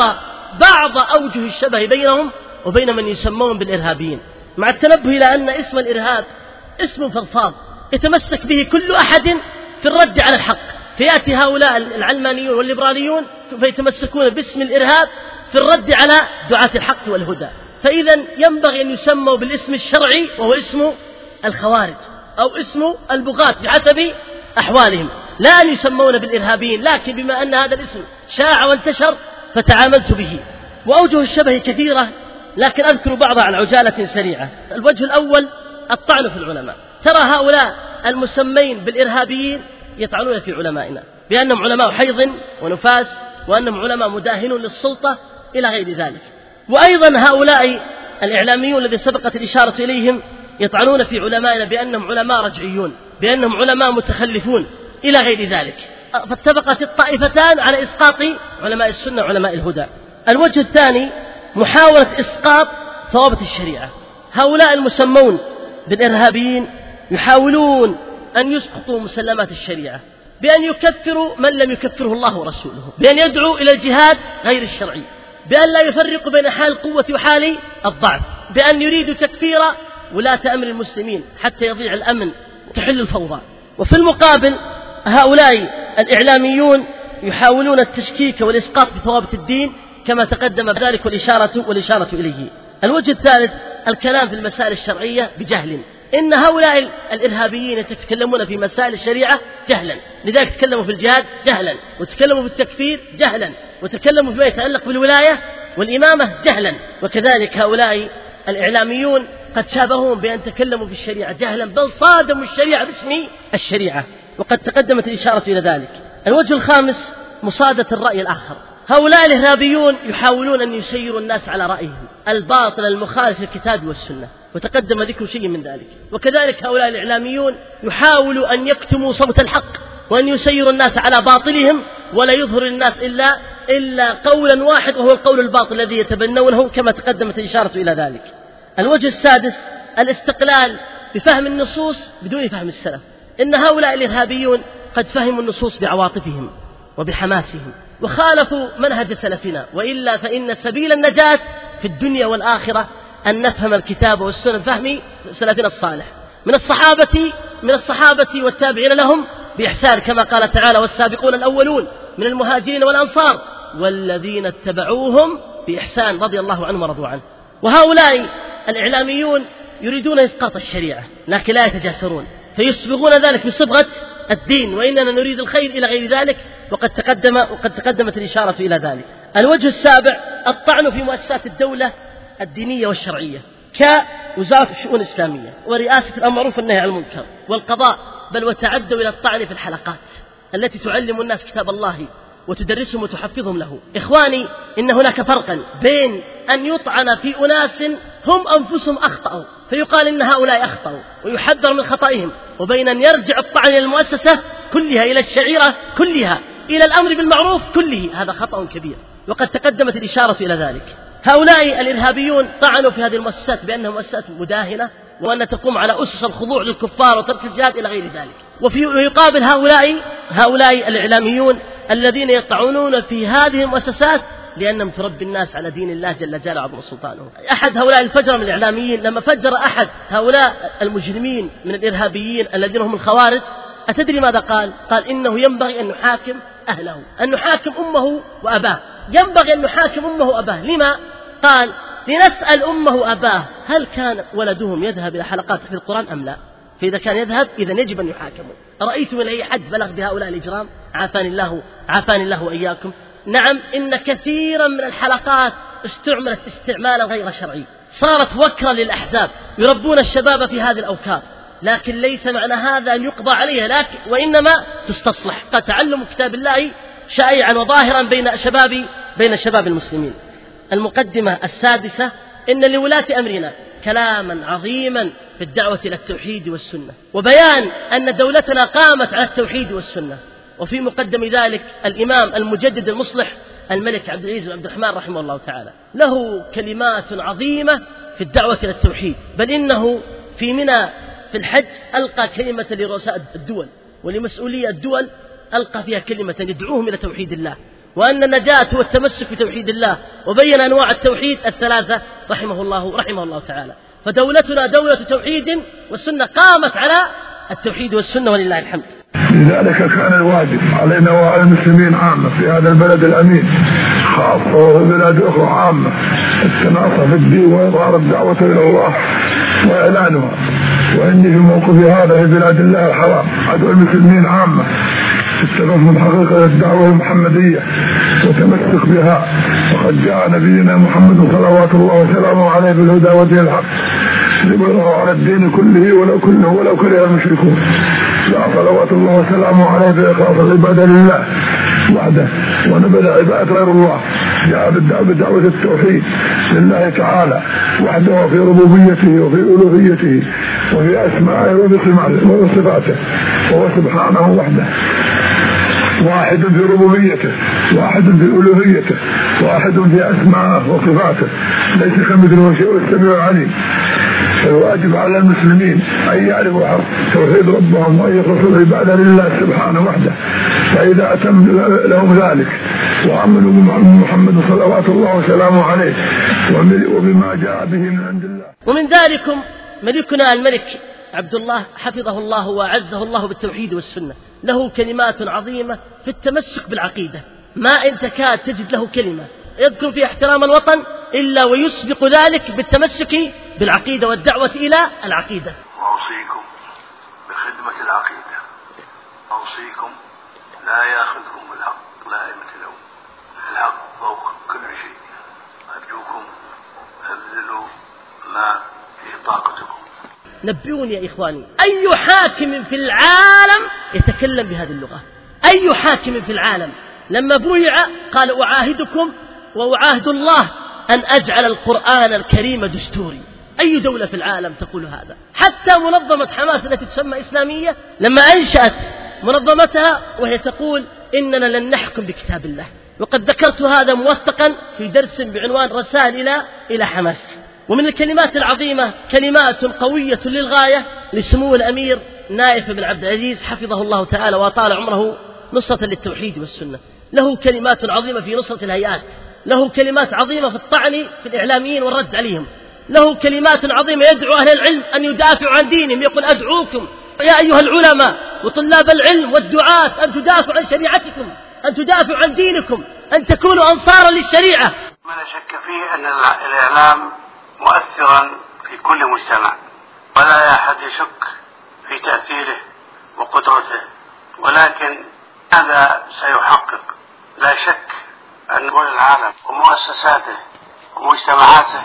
بعض أوجه الشبه بينهم وبين من يسمون بالإرهابيين، مع التنبه إلى أن اسم الإرهاب اسم فضفاض يتمسك به كل أحد في الرد على الحق. فيأتي هؤلاء العلمانيون والليبراليون فيتمسكون باسم الإرهاب في الرد على دعاة الحق والهدى. فإذا ينبغي أن يسموا بالاسم الشرعي، وهو اسم الخوارج أو اسم البغاة بحسب أحوالهم، لا أن يسمون بالإرهابيين. لكن بما أن هذا الاسم شاع وانتشر فتعاملت به. وأوجه الشبه كثيرة، لكن أذكر بعضها عن عجالة سريعة. الوجه الأول: الطعن في العلماء. ترى هؤلاء المسمين بالإرهابيين يطعنون في علمائنا بأنهم علماء حيض ونفاس، وأنهم علماء مداهنون للسلطة إلى غير ذلك. وأيضا هؤلاء الإعلاميون الذي سبقت الإشارة إليهم يطعنون في علمائنا بأنهم علماء رجعيون، بأنهم علماء متخلفون إلى غير ذلك. فاتفقت الطائفتان على إسقاط علماء السنة وعلماء الهدى. الوجه الثاني: محاولة إسقاط ثوابت الشريعة. هؤلاء المسمون بالإرهابيين يحاولون أن يسقطوا مسلمات الشريعة بأن يكفروا من لم يكفره الله ورسوله، بأن يدعوا إلى الجهاد غير الشرعي، بأن لا يفرقوا بين حال القوة وحال الضعف، بأن يريدوا تكفير ولاة أمر المسلمين حتى يضيع الأمن وتحل الفوضى. وفي المقابل هؤلاء الإعلاميون يحاولون التشكيك والإسقاط بثوابت الدين كما تقدم ذلك والإشارة, والإشارة إليه. الوجه الثالث: الكلام في المسائل الشرعية بجهل، إن هؤلاء الإرهابيين يتكلمون في مسائل الشريعة جهلا، لذلك تكلموا في الجهاد جهلا، وتكلموا في التكفير جهلا، وتكلموا فيما يتعلق بالولاية والإمامة جهلا. وكذلك هؤلاء الإعلاميون قد شابهون بأن تكلموا في الشريعة جهلا، بل صادموا الشريعة باسم الشريعة، وقد تقدمت الإشارة إلى ذلك. الوجه الخامس مصادة الرأي الآخر. هؤلاء الإرهابيون يحاولون أن يسيروا الناس على رأيهم الباطل المخالف للكتاب والسنة، وتقدم ذكر شيء من ذلك. وكذلك هؤلاء الإعلاميون يحاولوا أن يكتموا صوت الحق وأن يسيروا الناس على باطلهم، ولا يظهر الناس إلا إلا قولا واحد، وهو القول الباطل الذي يتبنونه، كما تقدمت الإشارة إلى ذلك. الوجه السادس الاستقلال بفهم النصوص بدون فهم السلف. إن هؤلاء الإرهابيون قد فهموا النصوص بعواطفهم وبحماسهم، وخالفوا منهج سلفنا، وإلا فإن سبيل النجاة في الدنيا والآخرة أن نفهم الكتاب والسنة فهم سلفنا الصالح من الصحابة من الصحابة والتابعين لهم بإحسان، كما قال تعالى: والسابقون الأولون من المهاجرين والأنصار والذين اتبعوهم بإحسان رضي الله عنهم ورضوا عنه. وهؤلاء الإعلاميون يريدون إسقاط الشريعة لكن لا يتجاسرون، فيصبغون ذلك بصبغة الدين، وإننا نريد الخير إلى غير ذلك، وقد تقدم وقد تقدمت الإشارة إلى ذلك. الوجه السابع الطعن في مؤسسات الدولة الدينية والشرعية كوزارة الشؤون الإسلامية ورئاسة الأمر بالمعروف والنهي عن المنكر والقضاء، بل وتعدوا إلى الطعن في الحلقات التي تعلم الناس كتاب الله وتدرسهم وتحفظهم له. إخواني، إن هناك فرقا بين أن يطعن في أناس هم أنفسهم أخطأوا فيقال إن هؤلاء أخطأوا ويحذر من خطئهم، وبين أن يرجع الطعن إلى المؤسسة كلها، إلى الشعيرة كلها، إلى الأمر بالمعروف كله. هذا خطأ كبير، وقد تقدمت الإشارة إلى ذلك. هؤلاء الإرهابيون طعنوا في هذه المؤسسات بأنها مؤسسات مداهنة، وأن تقوم على أسس الخضوع للكفار وترك الجهاد إلى غير ذلك. وفي يقابل هؤلاء هؤلاء الإعلاميون الذين يطعنون في هذه المؤسسات لأنهم تربي الناس على دين الله جل جلاله وعظم سلطانه. أحد هؤلاء الفجر من الإعلاميين لما فجر أحد هؤلاء المجرمين من الإرهابيين الذين هم الخوارج، أتدري ماذا قال؟ قال: إنه ينبغي أن نحاكم أهله، أن نحاكم أمه وأباه، ينبغي أن نحاكم أمه وأباه. لما؟ قال: لنسأل أمه وأباه هل كان ولدهم يذهب إلى حلقات في القرآن أم لا؟ فإذا كان يذهب إذن يجب أن يحاكموا. رأيتم إلى أي حد بلغ بهؤلاء الإجرام؟ عافاني الله عافاني الله وإياكم. نعم، إن كثيرا من الحلقات استعملت استعمالا غير شرعي، صارت وكرا للأحزاب يربون الشباب في هذه الأوكار، لكن ليس معنى هذا أن يقضى عليها، لكن وإنما تستصلح. قد تعلم كتاب الله شائعا وظاهرا بين شباب بين شباب المسلمين. المقدمة السادسة إن لولاة أمرنا كلاما عظيما في الدعوة إلى التوحيد والسنة، وبيان أن دولتنا قامت على التوحيد والسنة. وفي مقدم ذلك الإمام المجدد المصلح الملك عبد العزيز بن عبد الرحمن رحمه الله تعالى له كلمات عظيمة في الدعوة إلى التوحيد، بل إنه في منى في الحج ألقى كلمة لرؤساء الدول ولمسؤولي الدول، ألقى فيها كلمة يدعوهم إلى توحيد الله، وأن النجاة هو التمسك بتوحيد الله، وبين أنواع التوحيد الثلاثة رحمه الله رحمه الله تعالى. فدولتنا دولة توحيد والسنة، قامت على التوحيد والسنة ولله الحمد. لذلك كان الواجب علينا وعلى المسلمين عامة في هذا البلد الأمين خاصة وبلاد أخرى عامة التناصر في الدين وإظهار الدعوة إلى الله وإعلانها. وإني في موقف هذا في بلاد الله الحرام أدعو المسلمين عامة التمسك من حقيقة الدعوة المحمدية وتمسك بها، وقد جاء نبينا محمد صلوات الله وسلامه عليه بالهدى ودين الحق ليظهره على الدين كله ولو كله ولو كره المشركون. لا صلوات الله وسلامه عليه بإخلاص العبادة لله وحده ونبذ عبادة غير الله، جاء بدعوة التوحيد لله تعالى وحده في ربوبيته وفي ألوهيته وفي أسمائه وصفاته، وهو سبحانه وحده واحد في ربوبيته، واحد في ألوهيته، واحد في أسمائه وصفاته، ليس كمثله شيء السميع العليم. فالواجب على المسلمين أن يعرفوا حق توحيد ربهم وأن يخلصوا العبادة لله سبحانه وحده. فإذا أتم لهم ذلك وعملوا بمحمد صلوات الله وسلامه عليه وبما جاء به من عند الله. ومن ذلكم ملكنا الملك عبد الله حفظه الله وأعزه الله بالتوحيد والسنة، له كلمات عظيمة في التمسك بالعقيدة، ما إن تكاد تجد له كلمة يذكر فيها احترام الوطن إلا ويسبق ذلك بالتمسك بالعقيدة والدعوة إلى العقيدة. وأوصيكم بخدمة العقيدة، أوصيكم لا يأخذكم الحق لائمة اليوم، الحق فوق كل شيء. أرجوكم ابذلوا ما في طاقتكم. نبئوني يا إخواني، أي حاكم في العالم يتكلم بهذه اللغة؟ أي حاكم في العالم لما بويع قال أعاهدكم وأعاهد الله أن أجعل القرآن الكريم دستوري؟ أي دولة في العالم تقول هذا؟ حتى منظمة حماس التي تسمى إسلامية لما أنشأت منظمتها وهي تقول إننا لن نحكم بكتاب الله. وقد ذكرت هذا موثقا في درس بعنوان رسائل إلى إلى حماس. ومن الكلمات العظيمة كلمات قوية للغاية لسمو الأمير نايف بن عبد العزيز حفظه الله تعالى وطال عمره نصرة للتوحيد والسنة. له كلمات عظيمة في نصرة الهيئات، له كلمات عظيمة في الطعن في الإعلاميين والرد عليهم، له كلمات عظيمة يدعو أهل العلم أن يدافعوا عن دينهم. يقول أدعوكم يا أيها العلماء وطلاب العلم والدعاة أن تدافعوا عن شريعتكم، أن تدافعوا عن دينكم، أن تكونوا أنصارا للشريعة. ما لا شك فيه أن الإعلام مؤثرا في كل مجتمع، ولا أحد يشك في تأثيره وقدرته، ولكن هذا سيحقق لا شك أن كل العالم ومؤسساته ومجتمعاته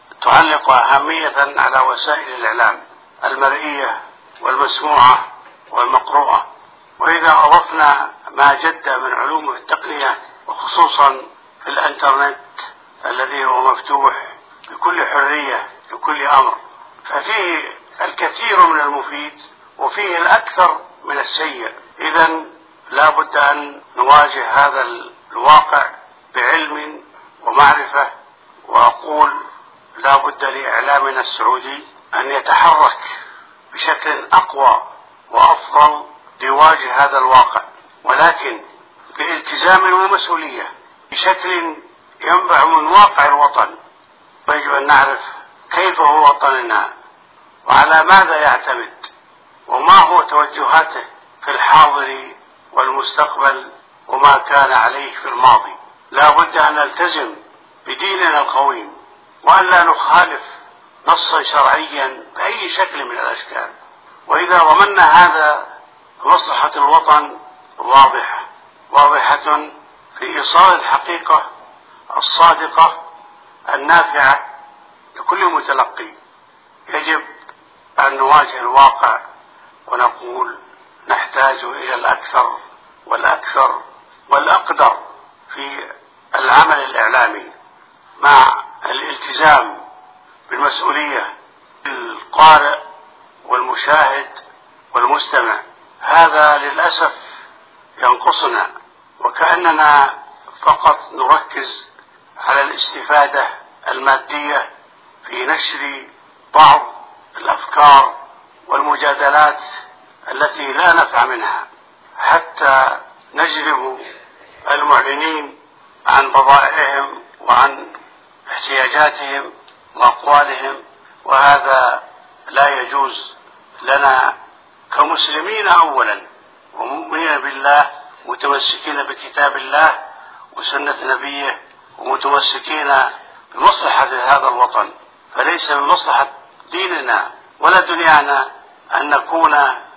تعلق أهمية على وسائل الإعلام المرئية والمسموعة والمقروءة. وإذا أضفنا ما جد من علوم التقنية وخصوصا في الإنترنت الذي هو مفتوح بكل حرية بكل أمر، ففيه الكثير من المفيد وفيه الأكثر من السيء. إذن لا بد أن نواجه هذا الواقع بعلم ومعرفة، وأقول لا بد لإعلامنا السعودي أن يتحرك بشكل أقوى وأفضل ليواجه هذا الواقع، ولكن بالتزام ومسؤولية بشكل ينبع من واقع الوطن. ويجب أن نعرف كيف هو وطننا وعلى ماذا يعتمد وما هو توجهاته في الحاضر والمستقبل وما كان عليه في الماضي. لا بد أن نلتزم بديننا القويم وأن لا نخالف نصا شرعيا بأي شكل من الأشكال. وإذا ضمننا هذا مصلحة الوطن واضحة واضحة في إيصال الحقيقة الصادقة النافعة لكل متلقي. يجب أن نواجه الواقع ونقول نحتاج إلى الأكثر والأكثر والأقدر في العمل الإعلامي مع الالتزام بالمسؤولية القارئ والمشاهد والمستمع. هذا للأسف ينقصنا، وكأننا فقط نركز على الاستفادة المادية في نشر بعض الأفكار والمجادلات التي لا نفع منها، حتى نجلب المعلنين عن بضائعهم وعن احتياجاتهم وأقوالهم، وهذا لا يجوز لنا كمسلمين أولا ومؤمنين بالله متمسكين بكتاب الله وسنة نبيه ومتمسكين بمصلحة هذا الوطن. فليس من مصلحة ديننا ولا دنيانا أن نكون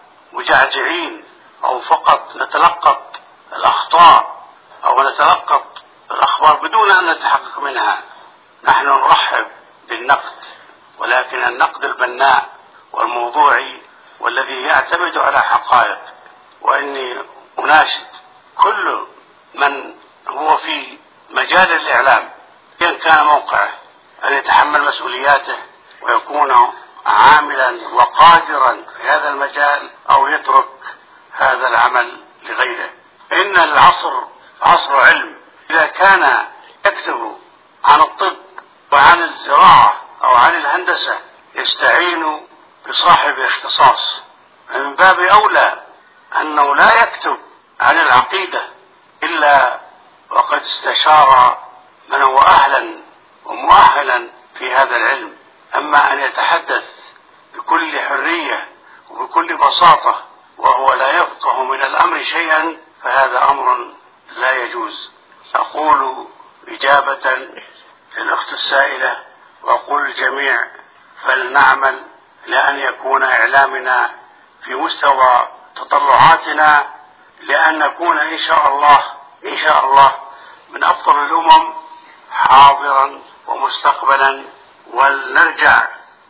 مجعجعين أو فقط نتلقط الأخطاء أو نتلقط الأخبار بدون أن نتحقق منها. نحن نرحب بالنقد، ولكن النقد البناء والموضوعي والذي يعتمد على حقائق. وإني أناشد كل من هو في مجال الإعلام إن كان موقعه أن يتحمل مسؤولياته ويكون عاملا وقادرا في هذا المجال أو يترك هذا العمل لغيره. إن العصر عصر علم. إذا كان يكتب عن الطب وعن الزراعة أو عن الهندسة يستعين بصاحب اختصاص، من باب أولى أنه لا يكتب عن العقيدة إلا وقد استشار من هو أهلا ومؤهلا في هذا العلم. أما أن يتحدث بكل حرية وبكل بساطة وهو لا يفقه من الأمر شيئا فهذا أمر لا يجوز. أقول إجابة للأخت السائلة وأقول الجميع فلنعمل لأن يكون إعلامنا في مستوى تطلعاتنا، لأن نكون إن شاء الله إن شاء الله من أفضل الأمم حاضرا ومستقبلا، ولنرجع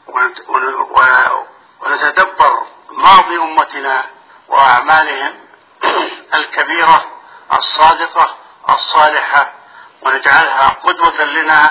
ونتدبر ماضي أمتنا وأعمالهم الكبيرة الصادقة الصالحة، ونجعلها قدوة لنا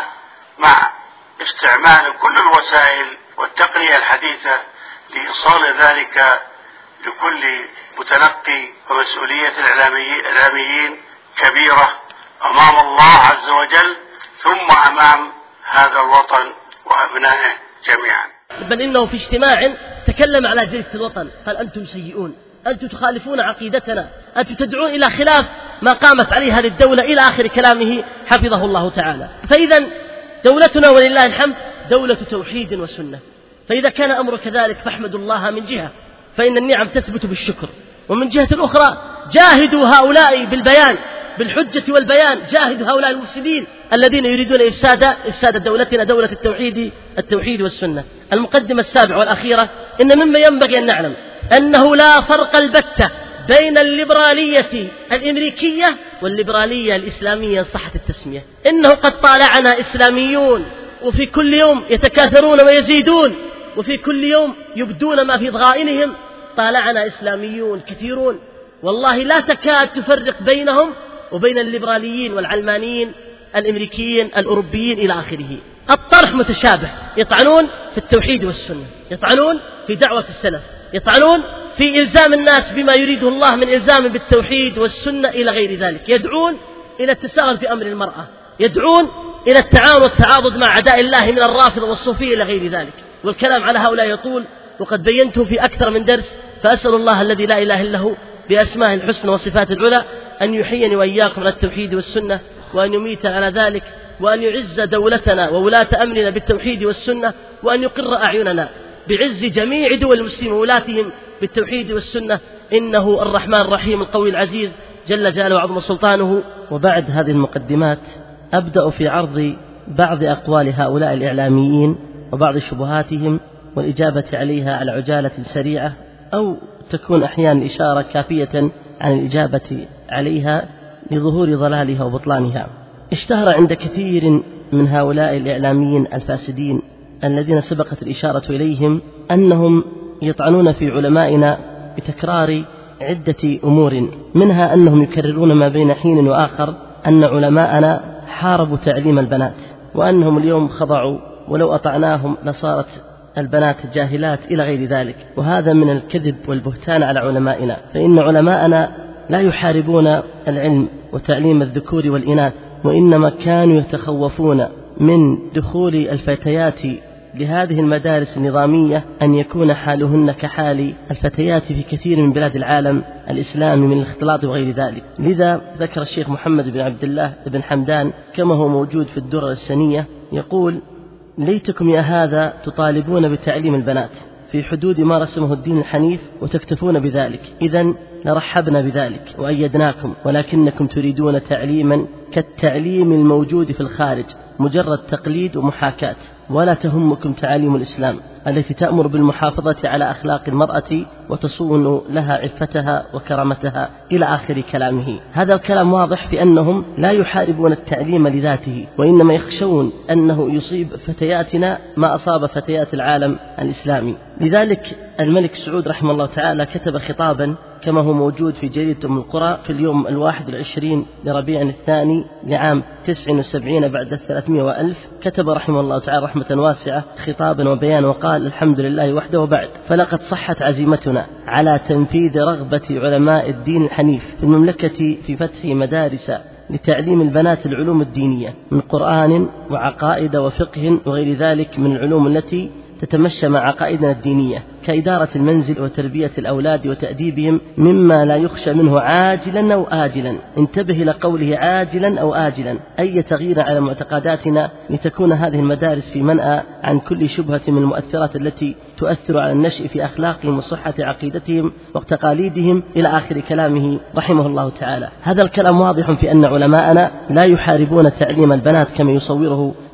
مع استعمال كل الوسائل والتقنية الحديثة لإيصال ذلك لكل متلقي. ومسؤولية الإعلاميين كبيرة أمام الله عز وجل ثم أمام هذا الوطن وأبنائه جميعا. بل إنه في اجتماع تكلم على جريدة الوطن قال: أنتم سيئون، أنتم تخالفون عقيدتنا، أنتم تدعون إلى خلاف ما قامت عليه هذه الدولة، إلى آخر كلامه حفظه الله تعالى. فإذا دولتنا ولله الحمد دولة توحيد وسنة، فإذا كان أمر كذلك فاحمدوا الله من جهة، فإن النعم تثبت بالشكر، ومن جهة أخرى جاهدوا هؤلاء بالبيان بالحجة والبيان، جاهدوا هؤلاء المفسدين الذين يريدون إفساد إفساد دولتنا دولة التوحيد التوحيد والسنة. المقدمة السابعة والأخيرة: إن مما ينبغي أن نعلم أنه لا فرق البتة بين الليبرالية الأمريكية والليبرالية الإسلامية إن صحت التسمية. إنه قد طالعنا إسلاميون وفي كل يوم يتكاثرون ويزيدون، وفي كل يوم يبدون ما في ضغائنهم. طالعنا إسلاميون كثيرون والله لا تكاد تفرق بينهم وبين الليبراليين والعلمانيين الأمريكيين الأوروبيين إلى آخره. الطرح متشابه، يطعنون في التوحيد والسنة، يطعنون في دعوة السلف، يطعنون في إلزام الناس بما يريده الله من إلزام بالتوحيد والسنة إلى غير ذلك، يدعون إلى التساهل في أمر المرأة، يدعون إلى التعاون والتعاضد مع أعداء الله من الرافضة والصوفية إلى غير ذلك. والكلام على هؤلاء يطول وقد بينته في أكثر من درس، فأسأل الله الذي لا إله إلا هو بأسماء الحسنى وصفات العلى أن يحييني وإياكم على التوحيد والسنة، وأن يميت على ذلك، وأن يعز دولتنا وولاة أمرنا بالتوحيد والسنة، وأن يقر أعيننا بعز جميع دول المسلمين وولاتهم بالتوحيد والسنة، إنه الرحمن الرحيم القوي العزيز جل جلاله وعظم سلطانه. وبعد هذه المقدمات أبدأ في عرض بعض أقوال هؤلاء الإعلاميين وبعض شبهاتهم والإجابة عليها على عجالة سريعة، أو تكون أحيانا إشارة كافية عن الإجابة عليها لظهور ضلالها وبطلانها. اشتهر عند كثير من هؤلاء الإعلاميين الفاسدين الذين سبقت الإشارة إليهم أنهم يطعنون في علمائنا بتكرار عدة أمور، منها أنهم يكررون ما بين حين وآخر أن علماءنا حاربوا تعليم البنات، وأنهم اليوم خضعوا ولو أطعناهم لصارت البنات جاهلات إلى غير ذلك. وهذا من الكذب والبهتان على علمائنا، فإن علماءنا لا يحاربون العلم وتعليم الذكور والإناث، وإنما كانوا يتخوفون من دخول الفتيات لهذه المدارس النظامية أن يكون حالهن كحال الفتيات في كثير من بلاد العالم الإسلامي من الاختلاط وغير ذلك. لذا ذكر الشيخ محمد بن عبد الله بن حمدان كما هو موجود في الدرر السنية، يقول: ليتكم يا هذا تطالبون بتعليم البنات في حدود ما رسمه الدين الحنيف وتكتفون بذلك، إذن لرحبنا بذلك وأيدناكم، ولكنكم تريدون تعليما كالتعليم الموجود في الخارج، مجرد تقليد ومحاكاة، ولا تهمكم تعاليم الإسلام التي تأمر بالمحافظة على أخلاق المرأة وتصون لها عفتها وكرامتها إلى آخر كلامه. هذا الكلام واضح في أنهم لا يحاربون التعليم لذاته، وإنما يخشون أنه يصيب فتياتنا ما أصاب فتيات العالم الإسلامي. لذلك الملك سعود رحمه الله تعالى كتب خطابا كما هو موجود في جريدة أم القرى في اليوم الواحد والعشرين لربيع الثاني لعام تسع وسبعين بعد الثلاثمائة وألف، كتب رحمه الله تعالى رحمة واسعة خطابا وبيانا وقال: الحمد لله وحده، وبعد، فلقد صحت عزيمتنا على تنفيذ رغبة علماء الدين الحنيف في المملكة في فتح مدارس لتعليم البنات العلوم الدينية من قرآن وعقائد وفقه وغير ذلك من العلوم التي تتمشى مع عقائدنا الدينية، كإدارة المنزل وتربية الأولاد وتأديبهم، مما لا يخشى منه عاجلا أو آجلا. انتبه إلى قوله عاجلا أو آجلا، أي تغيير على معتقداتنا، لتكون هذه المدارس في منأى عن كل شبهة من المؤثرات التي تؤثر على النشء في أخلاقهم وصحة عقيدتهم وتقاليدهم إلى آخر كلامه رحمه الله تعالى. هذا الكلام واضح في أن علماءنا لا يحاربون تعليم البنات كما يصوره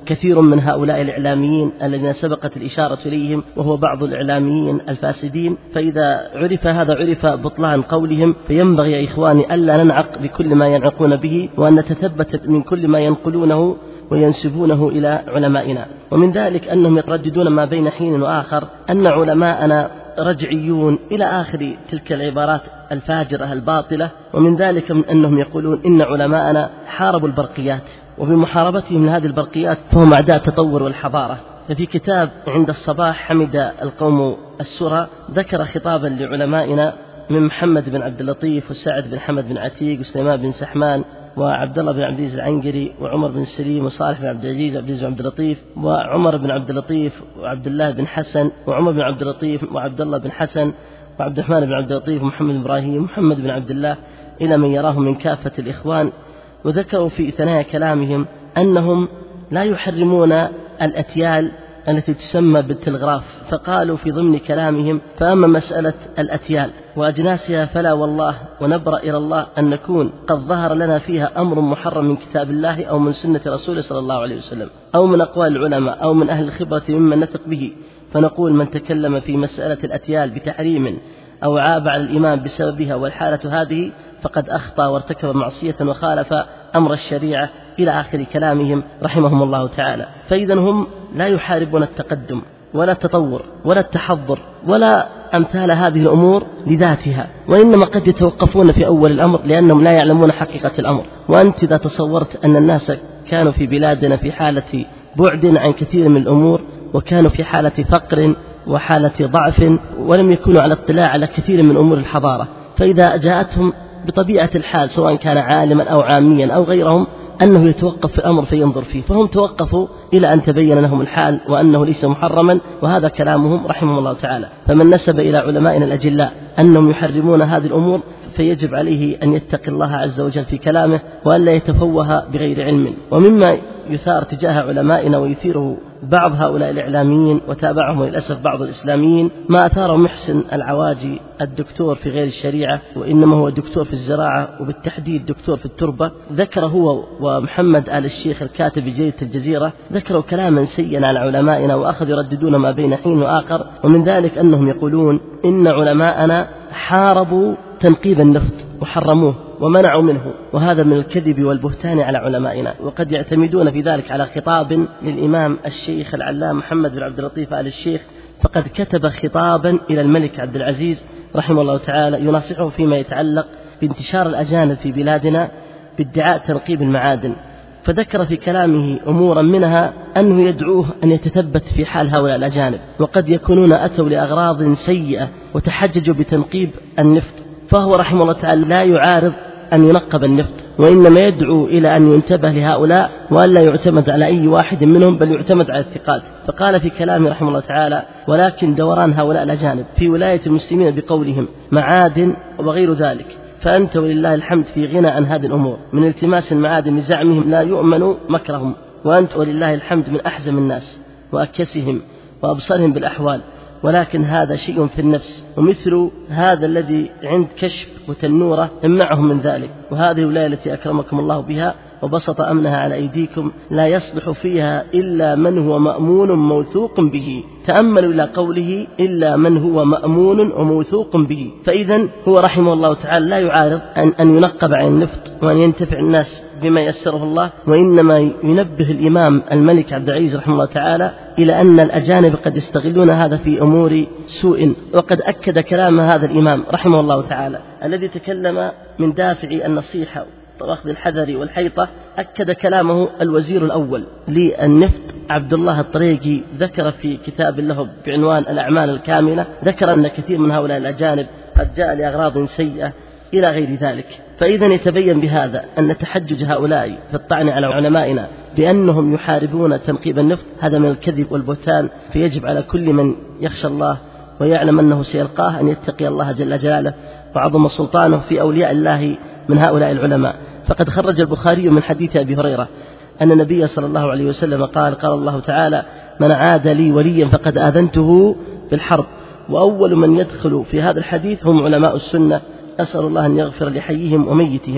كثير من هؤلاء الإعلاميين الذين سبقت الإشارة إليهم، وهو بعض الإعلاميين الفاسدين. فإذا عرف هذا عرف بطلان قولهم، فينبغي يا إخواني ألا ننعق بكل ما ينعقون به، وأن نتثبت من كل ما ينقلونه وينسبونه إلى علمائنا. ومن ذلك أنهم يترددون ما بين حين وآخر أن علماءنا رجعيون إلى آخر تلك العبارات الفاجرة الباطلة. ومن ذلك من أنهم يقولون إن علماءنا حاربوا البرقيات، وبمحاربتهم لهذه البرقيات فهم أعداء التطور والحضارة. ففي كتاب عند الصباح حمد القوم السرى ذكر خطابا لعلمائنا من محمد بن عبد اللطيف وسعد بن حمد بن عتيق وسليمان بن سحمان وعبد الله بن عبد العزيز العنقري وعمر بن سليم وصالح بن عبد العزيز وعبد العزيز وعبد اللطيف وعمر بن عبد اللطيف وعبد الله بن حسن وعمر بن عبد اللطيف وعبد الله بن حسن وعبد الرحمن بن عبد اللطيف ومحمد بن إبراهيم ومحمد بن عبد الله إلى من يراهم من كافة الإخوان. وذكروا في ثنايا كلامهم أنهم لا يحرمون الأتيال التي تسمى بالتلغراف، فقالوا في ضمن كلامهم: فأما مسألة الأتيال وأجناسها فلا والله ونبرأ إلى الله أن نكون قد ظهر لنا فيها أمر محرم من كتاب الله أو من سنة رسوله صلى الله عليه وسلم أو من أقوال العلماء أو من أهل الخبرة ممن نثق به، فنقول من تكلم في مسألة الأتيال بتحريم أو عاب على الإمام بسببها والحالة هذه فقد أخطأ وارتكب معصية وخالف أمر الشريعة إلى آخر كلامهم رحمهم الله تعالى. فإذا هم لا يحاربون التقدم ولا التطور ولا التحضر ولا أمثال هذه الأمور لذاتها، وإنما قد يتوقفون في أول الأمر لأنهم لا يعلمون حقيقة الأمر. وأنت إذا تصورت أن الناس كانوا في بلادنا في حالة بعد عن كثير من الأمور، وكانوا في حالة فقر وحالة ضعف، ولم يكونوا على اطلاع على كثير من أمور الحضارة، فإذا جاءتهم بطبيعة الحال سواء كان عالما أو عاميا أو غيرهم أنه يتوقف في الأمر فينظر فيه، فهم توقفوا إلى أن تبين لهم الحال وأنه ليس محرما، وهذا كلامهم رحمه الله تعالى. فمن نسب إلى علمائنا الأجلاء أنهم يحرمون هذه الأمور فيجب عليه أن يتقي الله عز وجل في كلامه وأن لا يتفوه بغير علم. ومما يثار تجاه علمائنا ويثيره بعض هؤلاء الإعلاميين وتابعهم للأسف بعض الإسلاميين ما أثاره محسن العواجي الدكتور في غير الشريعة، وإنما هو دكتور في الزراعة وبالتحديد دكتور في التربة. ذكر هو ومحمد آل الشيخ الكاتب بجريدة الجزيرة ذكروا كلاما سيئا على علمائنا وأخذوا يرددون ما بين حين وآخر. ومن ذلك أنهم يقولون إن علماءنا حاربوا تنقيب النفط وحرموه ومنعوا منه، وهذا من الكذب والبهتان على علمائنا. وقد يعتمدون في ذلك على خطاب للإمام الشيخ العلامة محمد بن عبد اللطيف آل الشيخ، فقد كتب خطابا إلى الملك عبد العزيز رحمه الله تعالى يناصحه فيما يتعلق بانتشار الأجانب في بلادنا بادعاء تنقيب المعادن. فذكر في كلامه أمورا منها أنه يدعوه أن يتثبت في حال هؤلاء الأجانب، وقد يكونون أتوا لأغراض سيئة وتحججوا بتنقيب النفط، فهو رحمه الله تعالى لا يعارض أن ينقب النفط، وإنما يدعو إلى أن ينتبه لهؤلاء وأن لا يعتمد على أي واحد منهم بل يعتمد على الثقات. فقال في كلامه رحمه الله تعالى: ولكن دوران هؤلاء الأجانب في ولاية المسلمين بقولهم معادن وغير ذلك، فأنت ولله الحمد في غنى عن هذه الأمور من التماس المعادن لزعمهم لا يؤمن مكرهم، وأنت ولله الحمد من أحزم الناس وأكسهم وأبصرهم بالأحوال، ولكن هذا شيء في النفس، ومثل هذا الذي عند كشف وتنورة امنعهم من ذلك. وهذه الولاية التي أكرمكم الله بها وبسط أمنها على أيديكم لا يصلح فيها إلا من هو مأمون موثوق به. تأملوا إلى قوله إلا من هو مأمون وموثوق به. فإذا هو رحمه الله تعالى لا يعارض أن, أن ينقب عن النفط وأن ينتفع الناس بما يسره الله، وإنما ينبه الإمام الملك عبد العزيز رحمه الله تعالى إلى أن الأجانب قد يستغلون هذا في أمور سوء. وقد أكد كلام هذا الإمام رحمه الله تعالى الذي تكلم من دافع النصيحة وأخذ الحذر والحيطة، أكد كلامه الوزير الأول للنفط عبد الله الطريقي، ذكر في كتاب له بعنوان الأعمال الكاملة، ذكر أن كثير من هؤلاء الأجانب قد جاء لأغراض سيئة إلى غير ذلك. فإذا يتبين بهذا أن تحجج هؤلاء في الطعن على علمائنا بأنهم يحاربون تنقيب النفط هذا من الكذب والبهتان. فيجب على كل من يخشى الله ويعلم أنه سيلقاه أن يتقي الله جل جلاله وعظم سلطانه في أولياء الله من هؤلاء العلماء. فقد خرج البخاري من حديث أبي هريرة أن النبي صلى الله عليه وسلم قال: قال الله تعالى: من عاد لي وليا فقد آذنته بالحرب. وأول من يدخل في هذا الحديث هم علماء السنة، أسأل الله أن يغفر لحيهم وميتهم.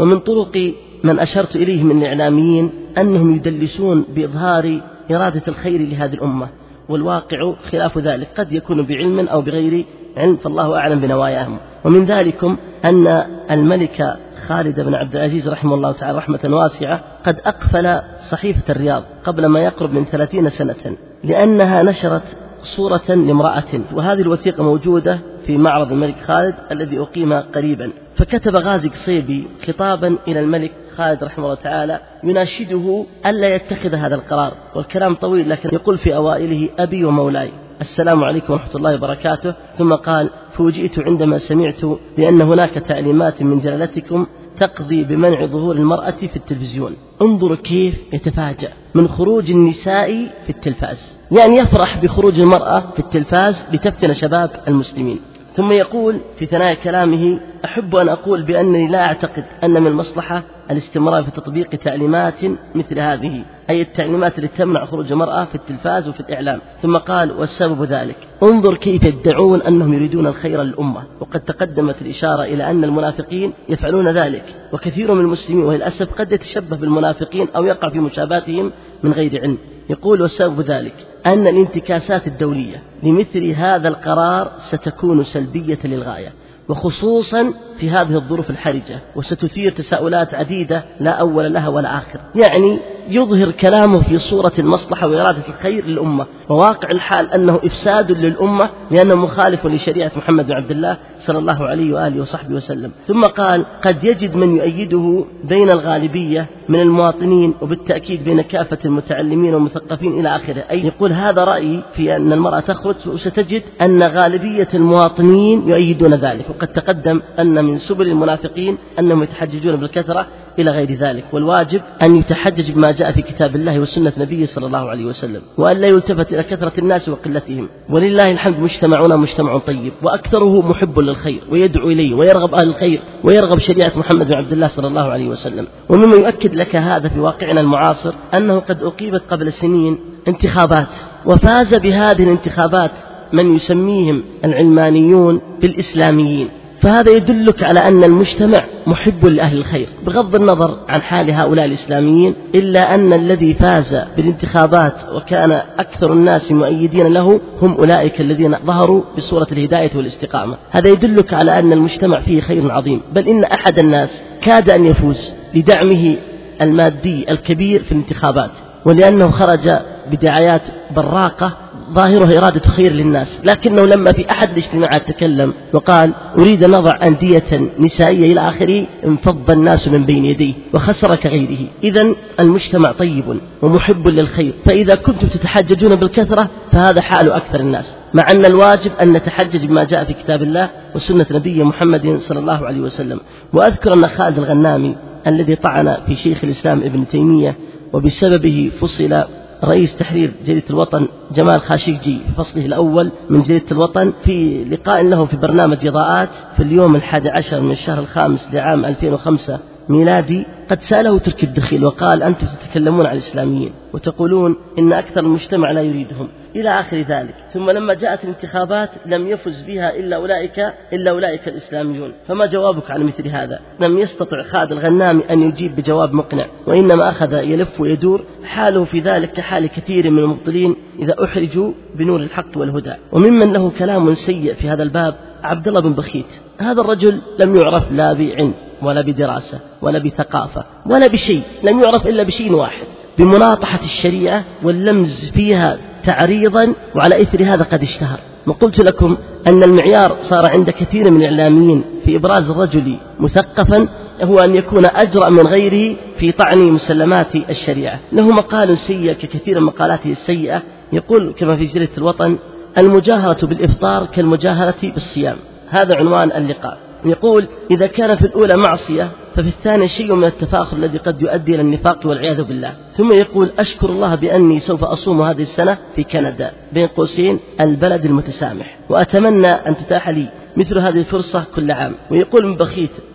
ومن طرق من أشرت إليه من الإعلاميين أنهم يدلسون بإظهار إرادة الخير لهذه الأمة، والواقع خلاف ذلك، قد يكون بعلم أو بغير علم، فالله أعلم بنواياهم. ومن ذلكم أن الملك خالد بن عبد العزيز رحمه الله تعالى رحمة واسعة قد أقفل صحيفة الرياض قبل ما يقرب من ثلاثين سنة لأنها نشرت صورة لامرأة، وهذه الوثيقة موجودة في معرض الملك خالد الذي أقيم قريبا. فكتب غازي قصيبي خطابا إلى الملك خالد رحمه الله تعالى يناشده ألا يتخذ هذا القرار، والكلام طويل، لكن يقول في أوائله: أبي ومولاي، السلام عليكم ورحمة الله وبركاته. ثم قال: فوجئت عندما سمعت بأن هناك تعليمات من جلالتكم تقضي بمنع ظهور المرأة في التلفزيون. انظروا كيف يتفاجأ من خروج النساء في التلفاز، يعني يفرح بخروج المرأة في التلفاز لتفتن شباب المسلمين. ثم يقول في ثنايا كلامه: أحب أن أقول بأنني لا أعتقد أن من المصلحة الاستمرار في تطبيق تعليمات مثل هذه، أي التعليمات التي تمنع خروج المرأة في التلفاز وفي الإعلام. ثم قال: والسبب ذلك، انظر كيف يدعون أنهم يريدون الخير للأمة، وقد تقدمت الإشارة إلى أن المنافقين يفعلون ذلك، وكثير من المسلمين وللأسف قد يتشبه بالمنافقين أو يقع في مشابهتهم من غير علم. يقول: والسبب ذلك أن الانتكاسات الدولية لمثل هذا القرار ستكون سلبية للغاية، وخصوصا في هذه الظروف الحرجة، وستثير تساؤلات عديدة لا أول لها ولا آخر. يعني يظهر كلامه في صورة المصلحة وإرادة الخير للأمة، وواقع الحال أنه إفساد للأمة لأنه مخالف لشريعة محمد بن عبد الله صلى الله عليه وآله وصحبه وسلم. ثم قال: قد يجد من يؤيده بين الغالبية من المواطنين، وبالتأكيد بين كافة المتعلمين والمثقفين إلى آخره. أي يقول هذا رأيي في أن المرأة تخرج، وستجد أن غالبية المواطنين يؤيدون ذلك، وقد تقدم أن من سبل المنافقين أنهم يتحججون بالكثرة إلى غير ذلك. والواجب أن يتحجج بما جاء في كتاب الله وسنة نبيه صلى الله عليه وسلم، وأن لا يلتفت إلى كثرة الناس وقلتهم. ولله الحمد مجتمعنا مجتمع طيب، وأكثره محب للخير ويدعو إليه ويرغب أهل الخير ويرغب شريعة محمد بن عبد الله صلى الله عليه وسلم. ومما يؤكد لك هذا في واقعنا المعاصر أنه قد أقيمت قبل سنين انتخابات، وفاز بهذه الانتخابات من يسميهم العلمانيون بالإسلاميين، فهذا يدلك على أن المجتمع محب لأهل الخير بغض النظر عن حال هؤلاء الإسلاميين، إلا أن الذي فاز بالانتخابات وكان أكثر الناس مؤيدين له هم أولئك الذين ظهروا بصورة الهداية والاستقامة. هذا يدلك على أن المجتمع فيه خير عظيم، بل إن أحد الناس كاد أن يفوز لدعمه المادي الكبير في الانتخابات، ولأنه خرج بدعايات براقة ظاهرها إرادة خير للناس، لكنه لما في أحد الاجتماعات تكلم وقال: أريد أن نضع أندية نسائية إلى آخره، انفض الناس من بين يديه وخسر كغيره. إذن المجتمع طيب ومحب للخير، فإذا كنتم تتحججون بالكثرة فهذا حال أكثر الناس، مع أن الواجب أن نتحجج بما جاء في كتاب الله وسنة نبي محمد صلى الله عليه وسلم. وأذكر أن خالد الغنامي الذي طعن في شيخ الإسلام ابن تيمية وبسببه فصل رئيس تحرير جريدة الوطن جمال خاشقجي في فصله الأول من جريدة الوطن، في لقاء له في برنامج إضاءات في اليوم الحادي عشر من الشهر الخامس لعام ألفين وخمسة ميلادي، قد سأله تركي الدخيل وقال: أنتم تتكلمون عن الإسلاميين وتقولون إن أكثر المجتمع لا يريدهم إلى آخر ذلك، ثم لما جاءت الانتخابات لم يفز بها إلا أولئك إلا أولئك الإسلاميون، فما جوابك عن مثل هذا؟ لم يستطع خالد الغنامي أن يجيب بجواب مقنع، وإنما أخذ يلف ويدور، حاله في ذلك كحال كثير من المبطلين إذا أحرجوا بنور الحق والهدى. وممن له كلام سيء في هذا الباب عبد الله بن بخيت. هذا الرجل لم يعرف لا بعلم ولا بدراسة ولا بثقافة ولا بشيء، لم يعرف إلا بشيء واحد: بمناطحة الشريعة واللمز فيها تعريضا، وعلى إثر هذا قد اشتهر. وقلت لكم أن المعيار صار عند كثير من الإعلاميين في إبراز الرجل مثقفا هو أن يكون أجرأ من غيره في طعن مسلمات الشريعة. له مقال سيء ككثير من مقالاته السيئة، يقول كما في جريدة الوطن: المجاهرة بالإفطار كالمجاهرة بالصيام. هذا عنوان اللقاء. يقول: إذا كان في الأولى معصية ففي الثاني شيء من التفاخر الذي قد يؤدي إلى النفاق والعياذ بالله. ثم يقول: أشكر الله بأني سوف أصوم هذه السنة في كندا، بين قوسين البلد المتسامح، وأتمنى أن تتاح لي مثل هذه الفرصة كل عام. ويقول من بخيت: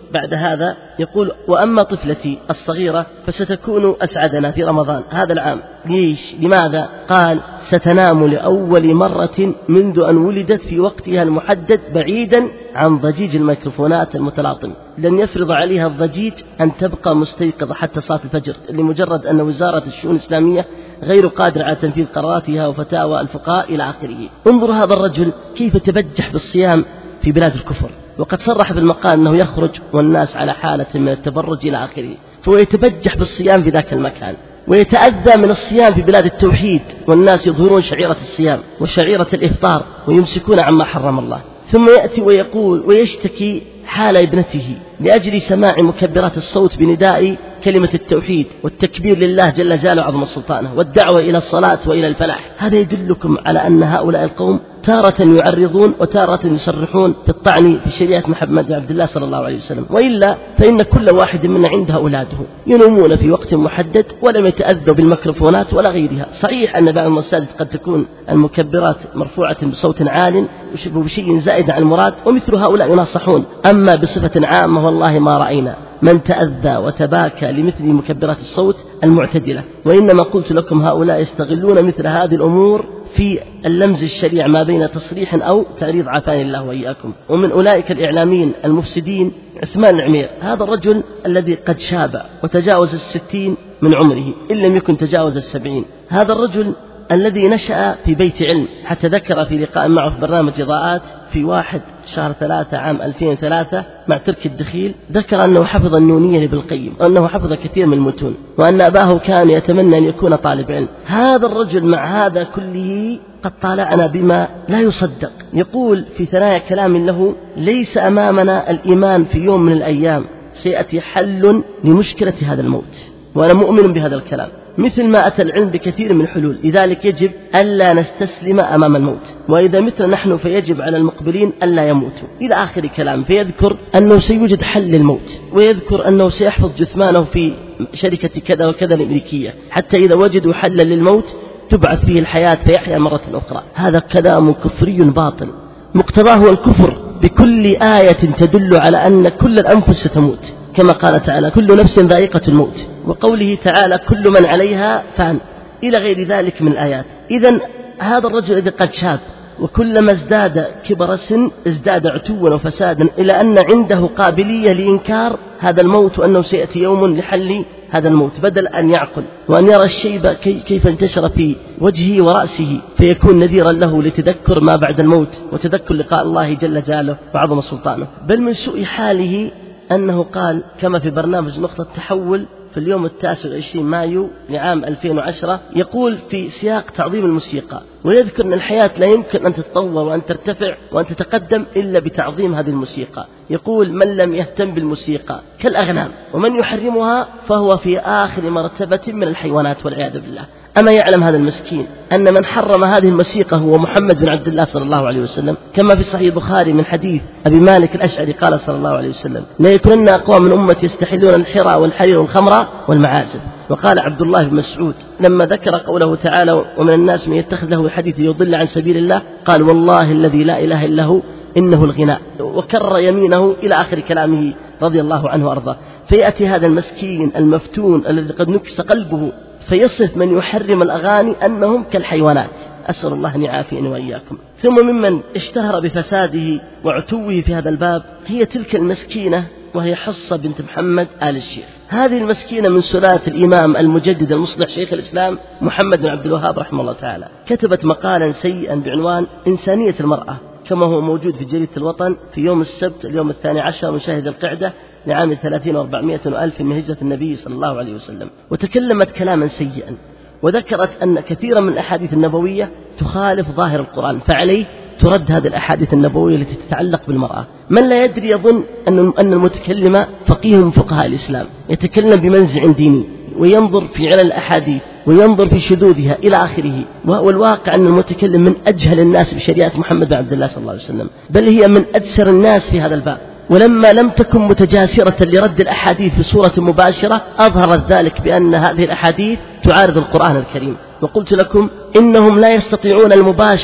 بعد هذا يقول: وأما طفلتي الصغيرة فستكون أسعدنا في رمضان هذا العام. ليش؟ لماذا؟ قال: ستنام لأول مرة منذ أن ولدت في وقتها المحدد بعيدا عن ضجيج الميكروفونات المتلاطم. لن يفرض عليها الضجيج أن تبقى مستيقظة حتى صلاة الفجر، لمجرد أن وزارة الشؤون الإسلامية غير قادرة على تنفيذ قراراتها وفتاوى الفقهاء إلى آخره. انظر هذا الرجل كيف تبجح بالصيام في بلاد الكفر، وقد صرح في المقال أنه يخرج والناس على حالة من التبرج إلى آخره، فهو يتبجح بالصيام في ذاك المكان، ويتأذى من الصيام في بلاد التوحيد والناس يظهرون شعيرة الصيام وشعيرة الإفطار ويمسكون عما حرم الله. ثم يأتي ويقول ويشتكي حال ابنته لأجل سماع مكبرات الصوت بنداء كلمة التوحيد والتكبير لله جل جلاله وعظم سلطانه والدعوة إلى الصلاة وإلى الفلاح. هذا يدلكم على أن هؤلاء القوم تارة يعرضون وتارة يصرحون في الطعن في شريعة محمد عبد الله صلى الله عليه وسلم، وإلا فإن كل واحد منا عنده أولاده ينومون في وقت محدد ولم يتأذوا بالميكروفونات ولا غيرها. صحيح أن بعض المساجد قد تكون المكبرات مرفوعة بصوت عال وبشيء زائد عن المراد، ومثل هؤلاء ينصحون، أما بصفة عامة والله ما رأينا من تأذى وتباكى لمثل مكبرات الصوت المعتدلة. وإنما قلت لكم هؤلاء يستغلون مثل هذه الأمور في اللمز الشريع ما بين تصريح أو تعريض، عافاني الله وإياكم. ومن أولئك الإعلاميين المفسدين عثمان العمير، هذا الرجل الذي قد شاب وتجاوز الستين من عمره إن لم يكن تجاوز السبعين. هذا الرجل الذي نشأ في بيت علم، حتى ذكر في لقاء معه في برنامج إضاءات في واحد شهر ثلاثة عام ألفين وثلاثة مع ترك الدخيل، ذكر أنه حفظ النونية لابن القيم وأنه حفظ كثير من المتون وأن أباه كان يتمنى أن يكون طالب علم. هذا الرجل مع هذا كله قد طالعنا بما لا يصدق. يقول في ثنايا كلام له: ليس أمامنا الإيمان في يوم من الأيام سيأتي حل لمشكلة هذا الموت، وأنا مؤمن بهذا الكلام، مثل ما أتى العلم بكثير من الحلول، لذلك يجب ألا نستسلم أمام الموت، وإذا متنا نحن فيجب على المقبلين ألا يموتوا إلى آخر كلام. فيذكر أنه سيوجد حل للموت، ويذكر أنه سيحفظ جثمانه في شركة كذا وكذا الأمريكية حتى إذا وجدوا حلا للموت تبعث فيه الحياة فيحيا مرة أخرى. هذا كلام كفري باطل مقتضاه الكفر بكل آية تدل على أن كل الأنفس ستموت، كما قال تعالى: كل نفس ذائقة الموت، وقوله تعالى: كل من عليها فان، إلى غير ذلك من الآيات. إذن هذا الرجل الذي قد شاب وكلما ازداد كبر السن ازداد عتوا وفسادا، إلى أن عنده قابلية لإنكار هذا الموت وأنه سيأتي يوم لحل هذا الموت، بدل أن يعقل وأن يرى الشيب كي كيف انتشر في وجهه ورأسه فيكون نذيرا له لتذكر ما بعد الموت وتذكر لقاء الله جل جلاله وعظم سلطانه. بل من سوء حاله أنه قال كما في برنامج نقطة تحول في اليوم التاسع والعشرين مايو لعام ألفين وعشرة، يقول في سياق تعظيم الموسيقى، ويذكر أن الحياة لا يمكن أن تتطور وأن ترتفع وأن تتقدم إلا بتعظيم هذه الموسيقى. يقول: من لم يهتم بالموسيقى كالأغنام، ومن يحرمها فهو في آخر مرتبة من الحيوانات والعياذ بالله. أما يعلم هذا المسكين أن من حرم هذه الموسيقى هو محمد بن عبد الله صلى الله عليه وسلم، كما في صحيح البخاري من حديث أبي مالك الأشعري قال صلى الله عليه وسلم: لا يكونن أقوام من أمتي يستحلون الحرى والحرير والخمر والمعازف. وقال عبد الله بن مسعود لما ذكر قوله تعالى: ومن الناس من يتخذ له الحديث يضل عن سبيل الله، قال: والله الذي لا إله إلا هو إنه الغناء، وكرر يمينه إلى آخر كلامه رضي الله عنه وأرضاه. فيأتي هذا المسكين المفتون الذي قد نكس قلبه فيصف من يحرم الأغاني أنهم كالحيوانات، أسأل الله أن يعافيني وإياكم. ثم ممن اشتهر بفساده وعتوه في هذا الباب هي تلك المسكينة وهي حصة بنت محمد آل الشيخ. هذه المسكينة من سلالة الإمام المجدد المصلح شيخ الإسلام محمد بن عبد الوهاب رحمه الله تعالى، كتبت مقالا سيئا بعنوان إنسانية المرأة، كما هو موجود في جريدة الوطن في يوم السبت اليوم الثاني عشر من شهر القعدة لعام ثلاثين وأربعمائة وألف من هجرة النبي صلى الله عليه وسلم. وتكلمت كلاما سيئا وذكرت أن كثيرا من الأحاديث النبوية تخالف ظاهر القرآن، فعليه ترد هذه الأحاديث النبوية التي تتعلق بالمرأة. من لا يدري يظن أن المتكلم فقيه من فقهاء الإسلام يتكلم بمنزع ديني وينظر في علل الأحاديث وينظر في شذوذها إلى آخره، والواقع أن المتكلم من أجهل الناس بشريعة محمد بن عبد الله صلى الله عليه وسلم، بل هي من أدسر الناس في هذا الباب. ولما لم تكن متجاسرة لرد الأحاديث بصورة مباشرة أظهرت ذلك بأن هذه الأحاديث تعارض القرآن الكريم. وقلت لكم إنهم لا يستطيعون المباشرة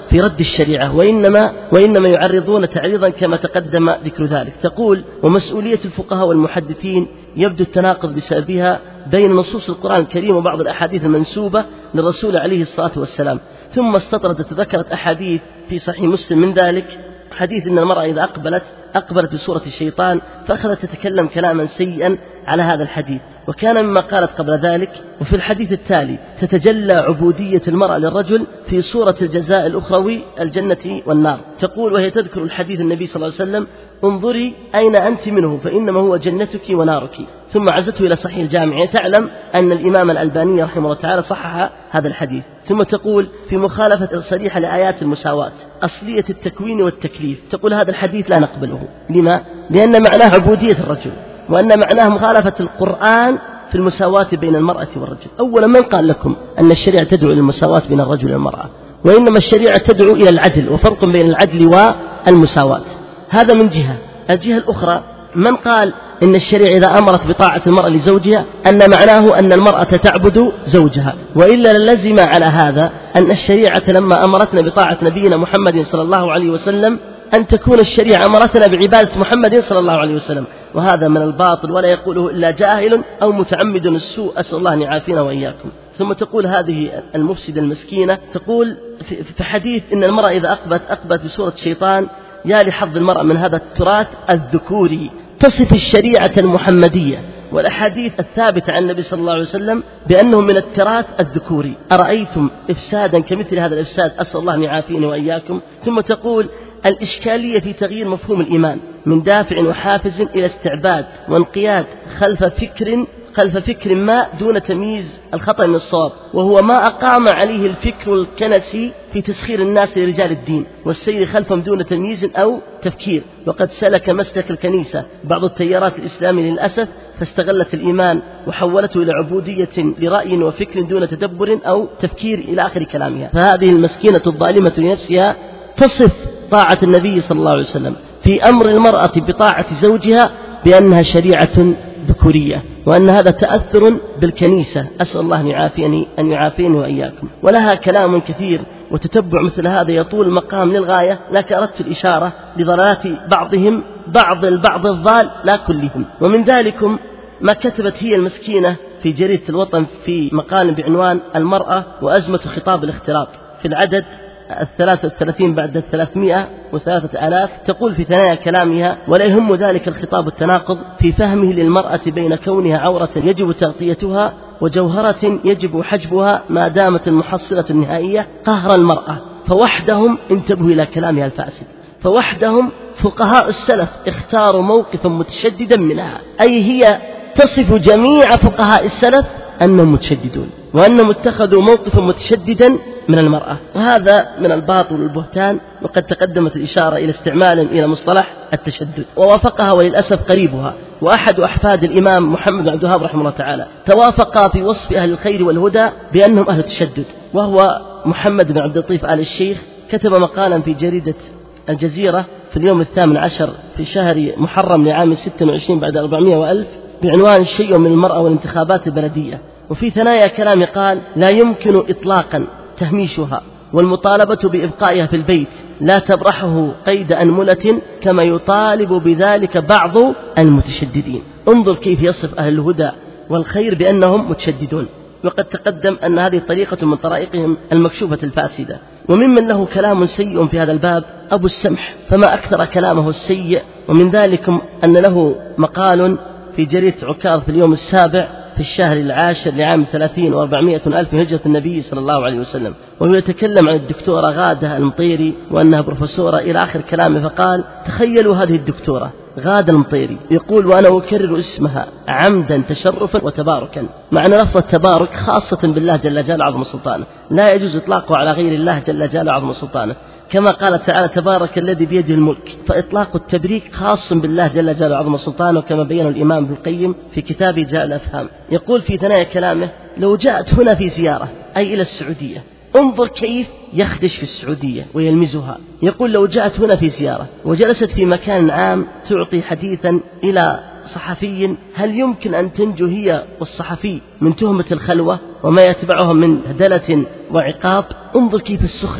في رد الشريعة، وإنما, وإنما يعرضون تعريضا كما تقدم ذكر ذلك. تقول: ومسؤولية الفقهاء والمحدثين يبدو التناقض بسببها بين نصوص القرآن الكريم وبعض الأحاديث المنسوبة للرسول عليه الصلاة والسلام. ثم استطردت وذكرت أحاديث في صحيح مسلم من ذلك حديث إن المرأة إذا أقبلت أقبلت بصورة الشيطان، فأخذت تتكلم كلاما سيئا على هذا الحديث، وكان مما قالت قبل ذلك: وفي الحديث التالي تتجلى عبودية المرأة للرجل في صورة الجزاء الأخروي الجنة والنار. تقول وهي تذكر الحديث النبي صلى الله عليه وسلم: انظري أين أنت منه فإنما هو جنتك ونارك. ثم عزته إلى صحيح الجامع. تعلم أن الإمام الألباني رحمه الله تعالى صحح هذا الحديث. ثم تقول في مخالفة الصريحة لآيات المساواة أصلية التكوين والتكليف، تقول هذا الحديث لا نقبله. لما؟ لأن معناه عبودية الرجل، وأن معناه مخالفة القرآن في المساواة بين المرأة والرجل. أولا، من قال لكم أن الشريعة تدعو إلى المساواة بين الرجل والمرأة؟ وإنما الشريعة تدعو إلى العدل، وفرق بين العدل والمساواة. هذا من جهة. الجهة الأخرى، من قال إن الشريعة إذا أمرت بطاعة المرأة لزوجها أن معناه أن المرأة تعبد زوجها؟ وإلا للزم على هذا أن الشريعة لما أمرتنا بطاعة نبينا محمد صلى الله عليه وسلم أن تكون الشريعة أمرتنا بعبادة محمد صلى الله عليه وسلم، وهذا من الباطل ولا يقوله إلا جاهل أو متعمد السوء، أسأل الله أن يعافينا وإياكم. ثم تقول هذه المفسدة المسكينة، تقول في حديث إن المرأة إذا أقبت أقبت بصورة شيطان، يا لحظ المرأة من هذا التراث الذكوري. تصف الشريعة المحمدية والأحاديث الثابتة عن النبي صلى الله عليه وسلم بأنه من التراث الذكوري. أرأيتم إفسادا كمثل هذا الإفساد؟ أسأل الله أن يعافيني وإياكم. ثم تقول الإشكالية في تغيير مفهوم الإيمان من دافع وحافز إلى استعباد وانقياد خلف فكر خلف فكر ما دون تمييز الخطأ من الصواب، وهو ما أقام عليه الفكر الكنسي في تسخير الناس لرجال الدين والسير خلفهم دون تمييز أو تفكير. وقد سلك مسلك الكنيسة بعض التيارات الإسلامية للأسف، فاستغلت الإيمان وحولته إلى عبودية لرأي وفكر دون تدبر أو تفكير إلى آخر كلامها. فهذه المسكينة الظالمة لنفسها تصف طاعة النبي صلى الله عليه وسلم في أمر المرأة بطاعة زوجها بأنها شريعة ذكورية، وأن هذا تأثر بالكنيسة. أسأل الله أن يعافيني أن يعافيني وإياكم. ولها كلام كثير، وتتبع مثل هذا يطول المقام للغاية، لكن أردت الإشارة لضلالات بعضهم بعض البعض الضال لا كلهم. ومن ذلكم ما كتبت هي المسكينة في جريدة الوطن في مقال بعنوان المرأة وأزمة خطاب الاختلاط في العدد الثلاثة والثلاثين بعد الثلاثمائة وثلاثة آلاف. تقول في ثنايا كلامها: ولا يهم ذلك الخطاب التناقض في فهمه للمرأة بين كونها عورة يجب تغطيتها وجوهرة يجب حجبها ما دامت المحصلة النهائية قهر المرأة. فوحدهم انتبهوا إلى كلامها الفاسد، فوحدهم فقهاء السلف اختاروا موقفا متشددا منها، أي هي تصف جميع فقهاء السلف أنهم متشددون، وأنهم اتخذوا موقفا متشددا من المرأة. وهذا من الباطل والبهتان، وقد تقدمت الإشارة إلى استعمال إلى مصطلح التشدد، ووافقها وللأسف قريبها وأحد أحفاد الإمام محمد بن عبد الوهاب رحمه الله تعالى توافق في وصف أهل الخير والهدى بأنهم أهل التشدد، وهو محمد بن عبد اللطيف آل الشيخ. كتب مقالا في جريدة الجزيرة في اليوم الثامن عشر في شهر محرم لعام ستة وعشرين بعد أربعمائة وألف بعنوان شيء من المرأة والانتخابات البلدية. وفي ثنايا كلام قال: لا يمكن إطلاقا تهميشها والمطالبة بإبقائها في البيت، لا تبرحه قيد أنملة كما يطالب بذلك بعض المتشددين. انظر كيف يصف أهل الهدى والخير بأنهم متشددون، وقد تقدم أن هذه طريقة من طرائقهم المكشوفة الفاسدة. وممن له كلام سيء في هذا الباب أبو السمح، فما أكثر كلامه السيء. ومن ذلك أن له مقال في جريدة عكاظ في اليوم السابع في الشهر العاشر لعام ثلاثين وأربعمائة ألف من هجرة النبي صلى الله عليه وسلم، وهو يتكلم عن الدكتورة غادة المطيري وأنها بروفيسورة إلى آخر كلامه. فقال: تخيلوا هذه الدكتورة غادة المطيري، يقول: وأنا أكرر اسمها عمدا تشرفا وتباركا، معنى لفظ التبارك خاصة بالله جل جلاله عظم سلطانه، لا يجوز إطلاقه على غير الله جل جلاله عظم سلطانه، كما قال تعالى: تبارك الذي بيده الملك. فإطلاق التبريك خاص بالله جل جلاله عظم سلطانه، كما بين الإمام ابن القيم في كتابه جاء الأفهام. يقول في ثنايا كلامه: لو جاءت هنا في زيارة أي إلى السعودية، انظر كيف يخدش في السعودية ويلمزها. يقول: لو جاءت هنا في زيارة وجلست في مكان عام تعطي حديثا إلى صحفي، هل يمكن أن تنجو هي والصحفي من تهمة الخلوة وما يتبعهم من هدلة وعقاب؟ انظر كيف السخرية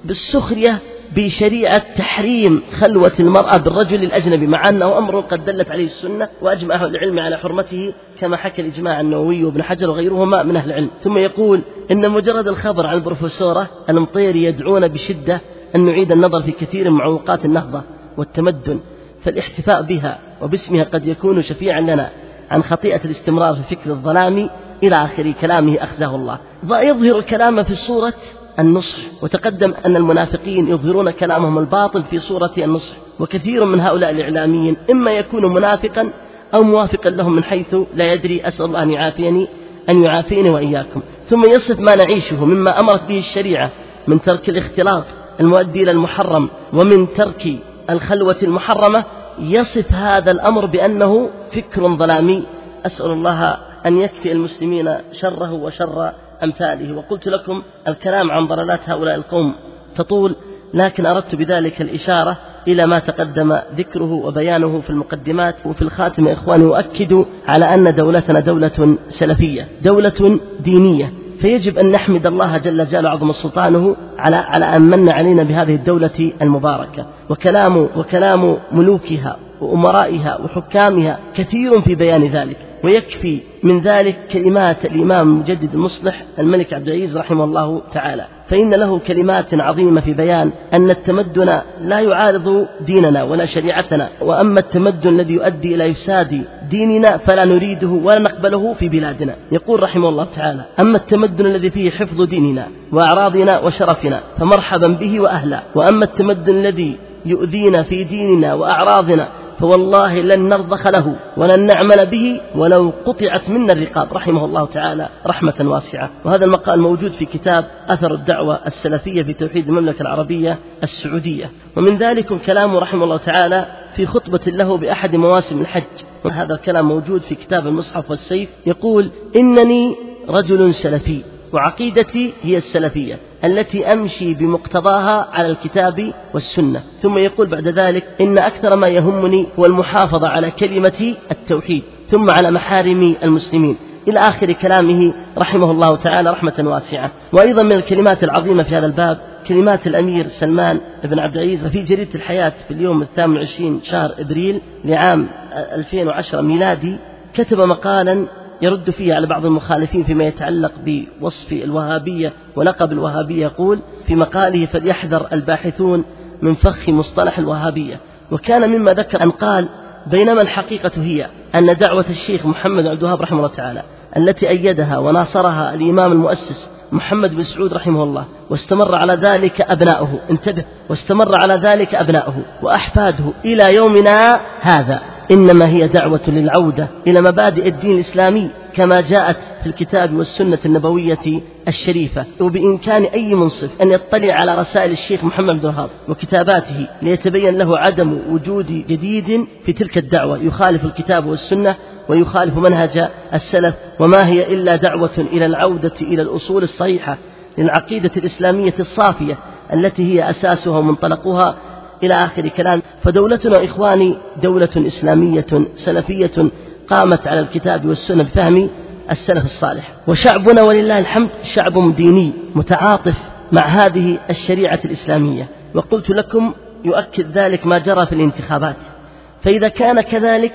بالسخرية بشريعة تحريم خلوة المرأة بالرجل الأجنبي، مع أنه أمر قد دلت عليه السنة وأجمع أهل العلم على حرمته كما حكى الإجماع النووي وابن حجر وغيرهما من أهل العلم. ثم يقول إن مجرد الخبر عن البروفيسورة المطيري يدعون بشدة أن نعيد النظر في كثير من معوقات النهضة والتمدن، فالاحتفاء بها وباسمها قد يكون شفيعا لنا عن خطيئة الاستمرار في فكر الظلام إلى آخر كلامه أخزاه الله. يظهر الكلام في صورة النصح، وتقدم أن المنافقين يظهرون كلامهم الباطل في صورة النصح، وكثير من هؤلاء الإعلاميين إما يكون منافقا أو موافقا لهم من حيث لا يدري، أسأل الله أن يعافيني أن يعافيني وإياكم. ثم يصف ما نعيشه مما أمرت به الشريعة من ترك الاختلاط المؤدي إلى المحرم ومن ترك الخلوة المحرمة، يصف هذا الأمر بأنه فكر ظلامي، أسأل الله أن يكفي المسلمين شره وشر أمثاله. وقلت لكم الكلام عن ضلالات هؤلاء القوم تطول، لكن أردت بذلك الإشارة إلى ما تقدم ذكره وبيانه في المقدمات. وفي الخاتمة إخواني أؤكد على أن دولتنا دولة سلفية، دولة دينية، فيجب أن نحمد الله جل جلاله عظم سلطانه على على أن من علينا بهذه الدولة المباركة. وكلام وكلام ملوكها وأمرائها وحكامها كثير في بيان ذلك، ويكفي من ذلك كلمات الإمام المجدد المصلح الملك عبد العزيز رحمه الله تعالى، فإن له كلمات عظيمة في بيان أن التمدن لا يعارض ديننا ولا شريعتنا، وأما التمدن الذي يؤدي إلى إفساد ديننا فلا نريده ولا نقبله في بلادنا. يقول رحمه الله تعالى: أما التمدن الذي فيه حفظ ديننا وأعراضنا وشرفنا فمرحبا به وأهلا، وأما التمدن الذي يؤذينا في ديننا وأعراضنا فوالله لن نرضخ له ولن نعمل به ولو قطعت منا الرقاب، رحمه الله تعالى رحمة واسعة. وهذا المقال موجود في كتاب أثر الدعوة السلفية في توحيد المملكة العربية السعودية. ومن ذلك كلامه رحمه الله تعالى في خطبة له بأحد مواسم الحج، وهذا الكلام موجود في كتاب المصحف والسيف. يقول: إنني رجل سلفي وعقيدتي هي السلفية التي أمشي بمقتضاها على الكتاب والسنة. ثم يقول بعد ذلك: إن أكثر ما يهمني هو المحافظة على كلمة التوحيد ثم على محارم المسلمين، إلى آخر كلامه رحمه الله تعالى رحمة واسعة. وأيضا من الكلمات العظيمة في هذا الباب كلمات الأمير سلمان بن عبد العزيز في جريدة الحياة في اليوم الثامن والعشرين شهر إبريل لعام ألفين وعشرة ميلادي، كتب مقالا يرد فيه على بعض المخالفين فيما يتعلق بوصف الوهابية ولقب الوهابية. يقول في مقاله: فليحذر الباحثون من فخ مصطلح الوهابية. وكان مما ذكر أن قال: بينما الحقيقة هي أن دعوة الشيخ محمد عبد الوهاب رحمه الله تعالى التي أيدها وناصرها الإمام المؤسس محمد بن سعود رحمه الله، واستمر على ذلك أبناؤه، انتبه، واستمر على ذلك أبناؤه وأحفاده إلى يومنا هذا، إنما هي دعوة للعودة إلى مبادئ الدين الإسلامي كما جاءت في الكتاب والسنة النبوية الشريفة. وبإمكان أي منصف أن يطلع على رسائل الشيخ محمد عبد الوهاب وكتاباته ليتبين له عدم وجود جديد في تلك الدعوة يخالف الكتاب والسنة ويخالف منهج السلف، وما هي إلا دعوة إلى العودة إلى الأصول الصحيحة للعقيدة الإسلامية الصافية التي هي أساسها ومنطلقها، إلى آخر كلام. فدولتنا إخواني دولة إسلامية سلفية قامت على الكتاب والسنة بفهم السلف الصالح، وشعبنا ولله الحمد شعب ديني متعاطف مع هذه الشريعة الإسلامية. وقلت لكم يؤكد ذلك ما جرى في الانتخابات. فإذا كان كذلك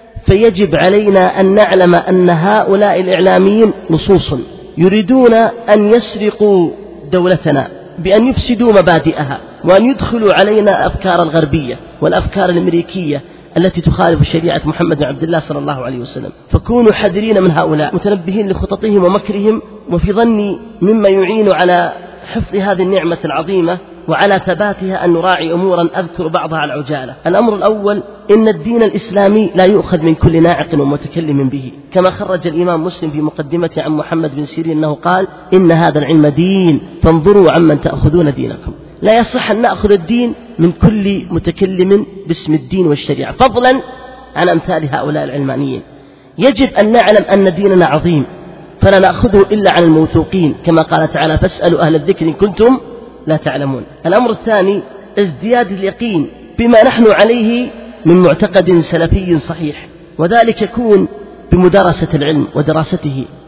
فيجب علينا أن نعلم أن هؤلاء الإعلاميين لصوص يريدون أن يسرقوا دولتنا بأن يفسدوا مبادئها وأن يدخلوا علينا أفكار الغربية والأفكار الأمريكية التي تخالف شريعة محمد بن عبد الله صلى الله عليه وسلم. فكونوا حذرين من هؤلاء متنبهين لخططهم ومكرهم، وفي ظني مما يعين على حفظ هذه النعمة العظيمة وعلى ثباتها أن نراعي أمورا أذكر بعضها على العجالة. الأمر الأول: إن الدين الإسلامي لا يؤخذ من كل ناعق ومتكلم به، كما خرج الإمام مسلم في مقدمته عن محمد بن سيرين أنه قال: إن هذا العلم دين فانظروا عمن تأخذون دينكم. لا يصح أن نأخذ الدين من كل متكلم باسم الدين والشريعة، فضلا عن أمثال هؤلاء العلمانيين. يجب أن نعلم أن ديننا عظيم فلا نأخذه إلا عن الموثوقين، كما قال تعالى: فاسألوا أهل الذكر إن كنتم لا تعلمون. الأمر الثاني: ازدياد اليقين بما نحن عليه من معتقد سلفي صحيح، وذلك يكون بمدارسة العلم ودراسته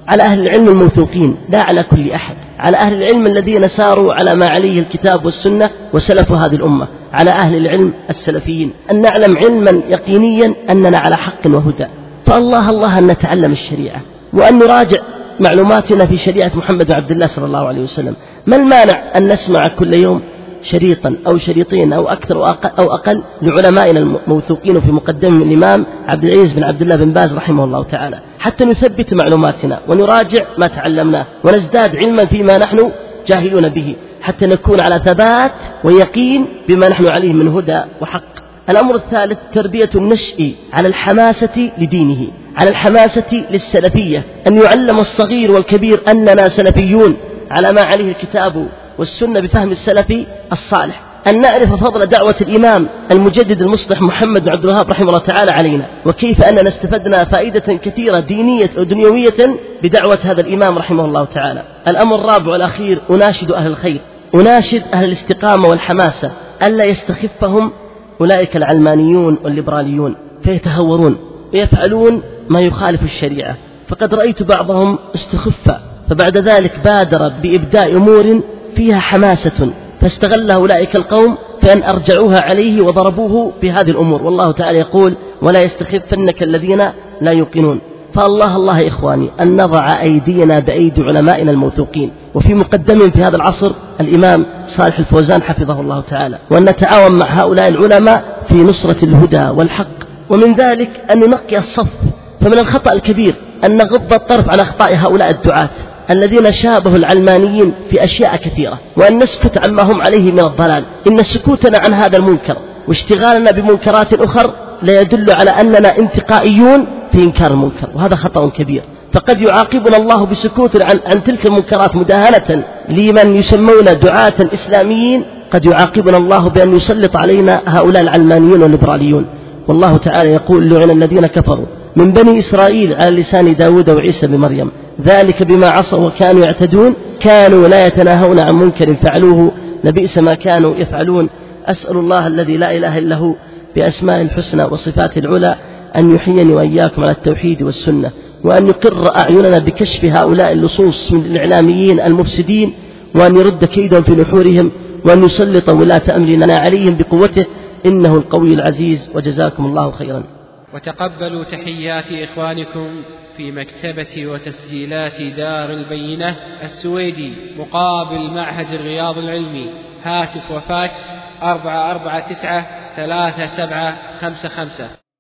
على أهل العلم الموثوقين لا على كل أحد، على أهل العلم الذين ساروا على ما عليه الكتاب والسنة وسلفوا هذه الأمة، على أهل العلم السلفيين، أن نعلم علما يقينيا أننا على حق وهدى. فالله الله أن نتعلم الشريعة وأن نراجع معلوماتنا في شريعة محمد بن عبد الله صلى الله عليه وسلم. ما المانع أن نسمع كل يوم شريطا أو شريطين أو أكثر أو أقل لعلمائنا الموثوقين في مقدمهم الإمام عبد العزيز بن عبد الله بن باز رحمه الله تعالى، حتى نثبت معلوماتنا ونراجع ما تعلمناه ونزداد علما فيما نحن جاهلون به، حتى نكون على ثبات ويقين بما نحن عليه من هدى وحق. الأمر الثالث تربية النشء على الحماسة لدينه، على الحماسة للسلفية، أن يعلم الصغير والكبير أننا سلفيون على ما عليه الكتاب والسنة بفهم السلف الصالح، أن نعرف فضل دعوة الإمام المجدد المصلح محمد بن عبد الوهاب رحمه الله تعالى علينا، وكيف أننا استفدنا فائدة كثيرة دينية ودنيوية بدعوة هذا الإمام رحمه الله تعالى. الأمر الرابع والأخير أناشد أهل الخير، أناشد أهل الاستقامة والحماسة ألا يستخفهم أولئك العلمانيون والليبراليون فيتهورون ويفعلون ما يخالف الشريعة. فقد رأيت بعضهم استخف فبعد ذلك بادر بإبداء أمور فيها حماسة فاستغلها أولئك القوم فأن أرجعوها عليه وضربوه بهذه الأمور. والله تعالى يقول ولا يستخفنك الذين لا يوقنون. فالله الله يا إخواني أن نضع أيدينا بأيدي علمائنا الموثوقين، وفي مقدمهم في هذا العصر الإمام صالح الفوزان حفظه الله تعالى، وأن نتعاون مع هؤلاء العلماء في نصرة الهدى والحق. ومن ذلك أن ننقي الصف، فمن الخطأ الكبير أن نغض الطرف على أخطاء هؤلاء الدعاة الذين شابهوا العلمانيين في أشياء كثيرة، وأن نسكت عما هم عليه من الضلال. إن سكوتنا عن هذا المنكر واشتغالنا بمنكرات أخر لا يدل على أننا انتقائيون في إنكار المنكر، وهذا خطأ كبير. فقد يعاقبنا الله بسكوت عن, عن تلك المنكرات مداهنة لمن يسمون دعاة إسلاميين، قد يعاقبنا الله بأن يسلط علينا هؤلاء العلمانيون والليبراليون. والله تعالى يقول لعن الذين كفروا من بني إسرائيل على لسان داود وعيسى بمريم ذلك بما عصوا وكانوا يعتدون كانوا لا يتناهون عن منكر فعلوه لبئس ما كانوا يفعلون. أسأل الله الذي لا إله إلا هو بأسماء الحسنى وصفاته العلى أن يحييني وإياكم على التوحيد والسنة، وأن يقر أعيننا بكشف هؤلاء اللصوص من الإعلاميين المفسدين، وأن يرد كيدهم في نحورهم، وأن يسلط ولاة أمرنا عليهم بقوته إنه القوي العزيز. وجزاكم الله خيرا. وتقبلوا تحيات إخوانكم في مكتبة وتسجيلات دار البينة السويدي مقابل معهد الرياض العلمي، هاتف وفاكس أربعة أربعة تسعة ثلاثة سبعة خمسة خمسة.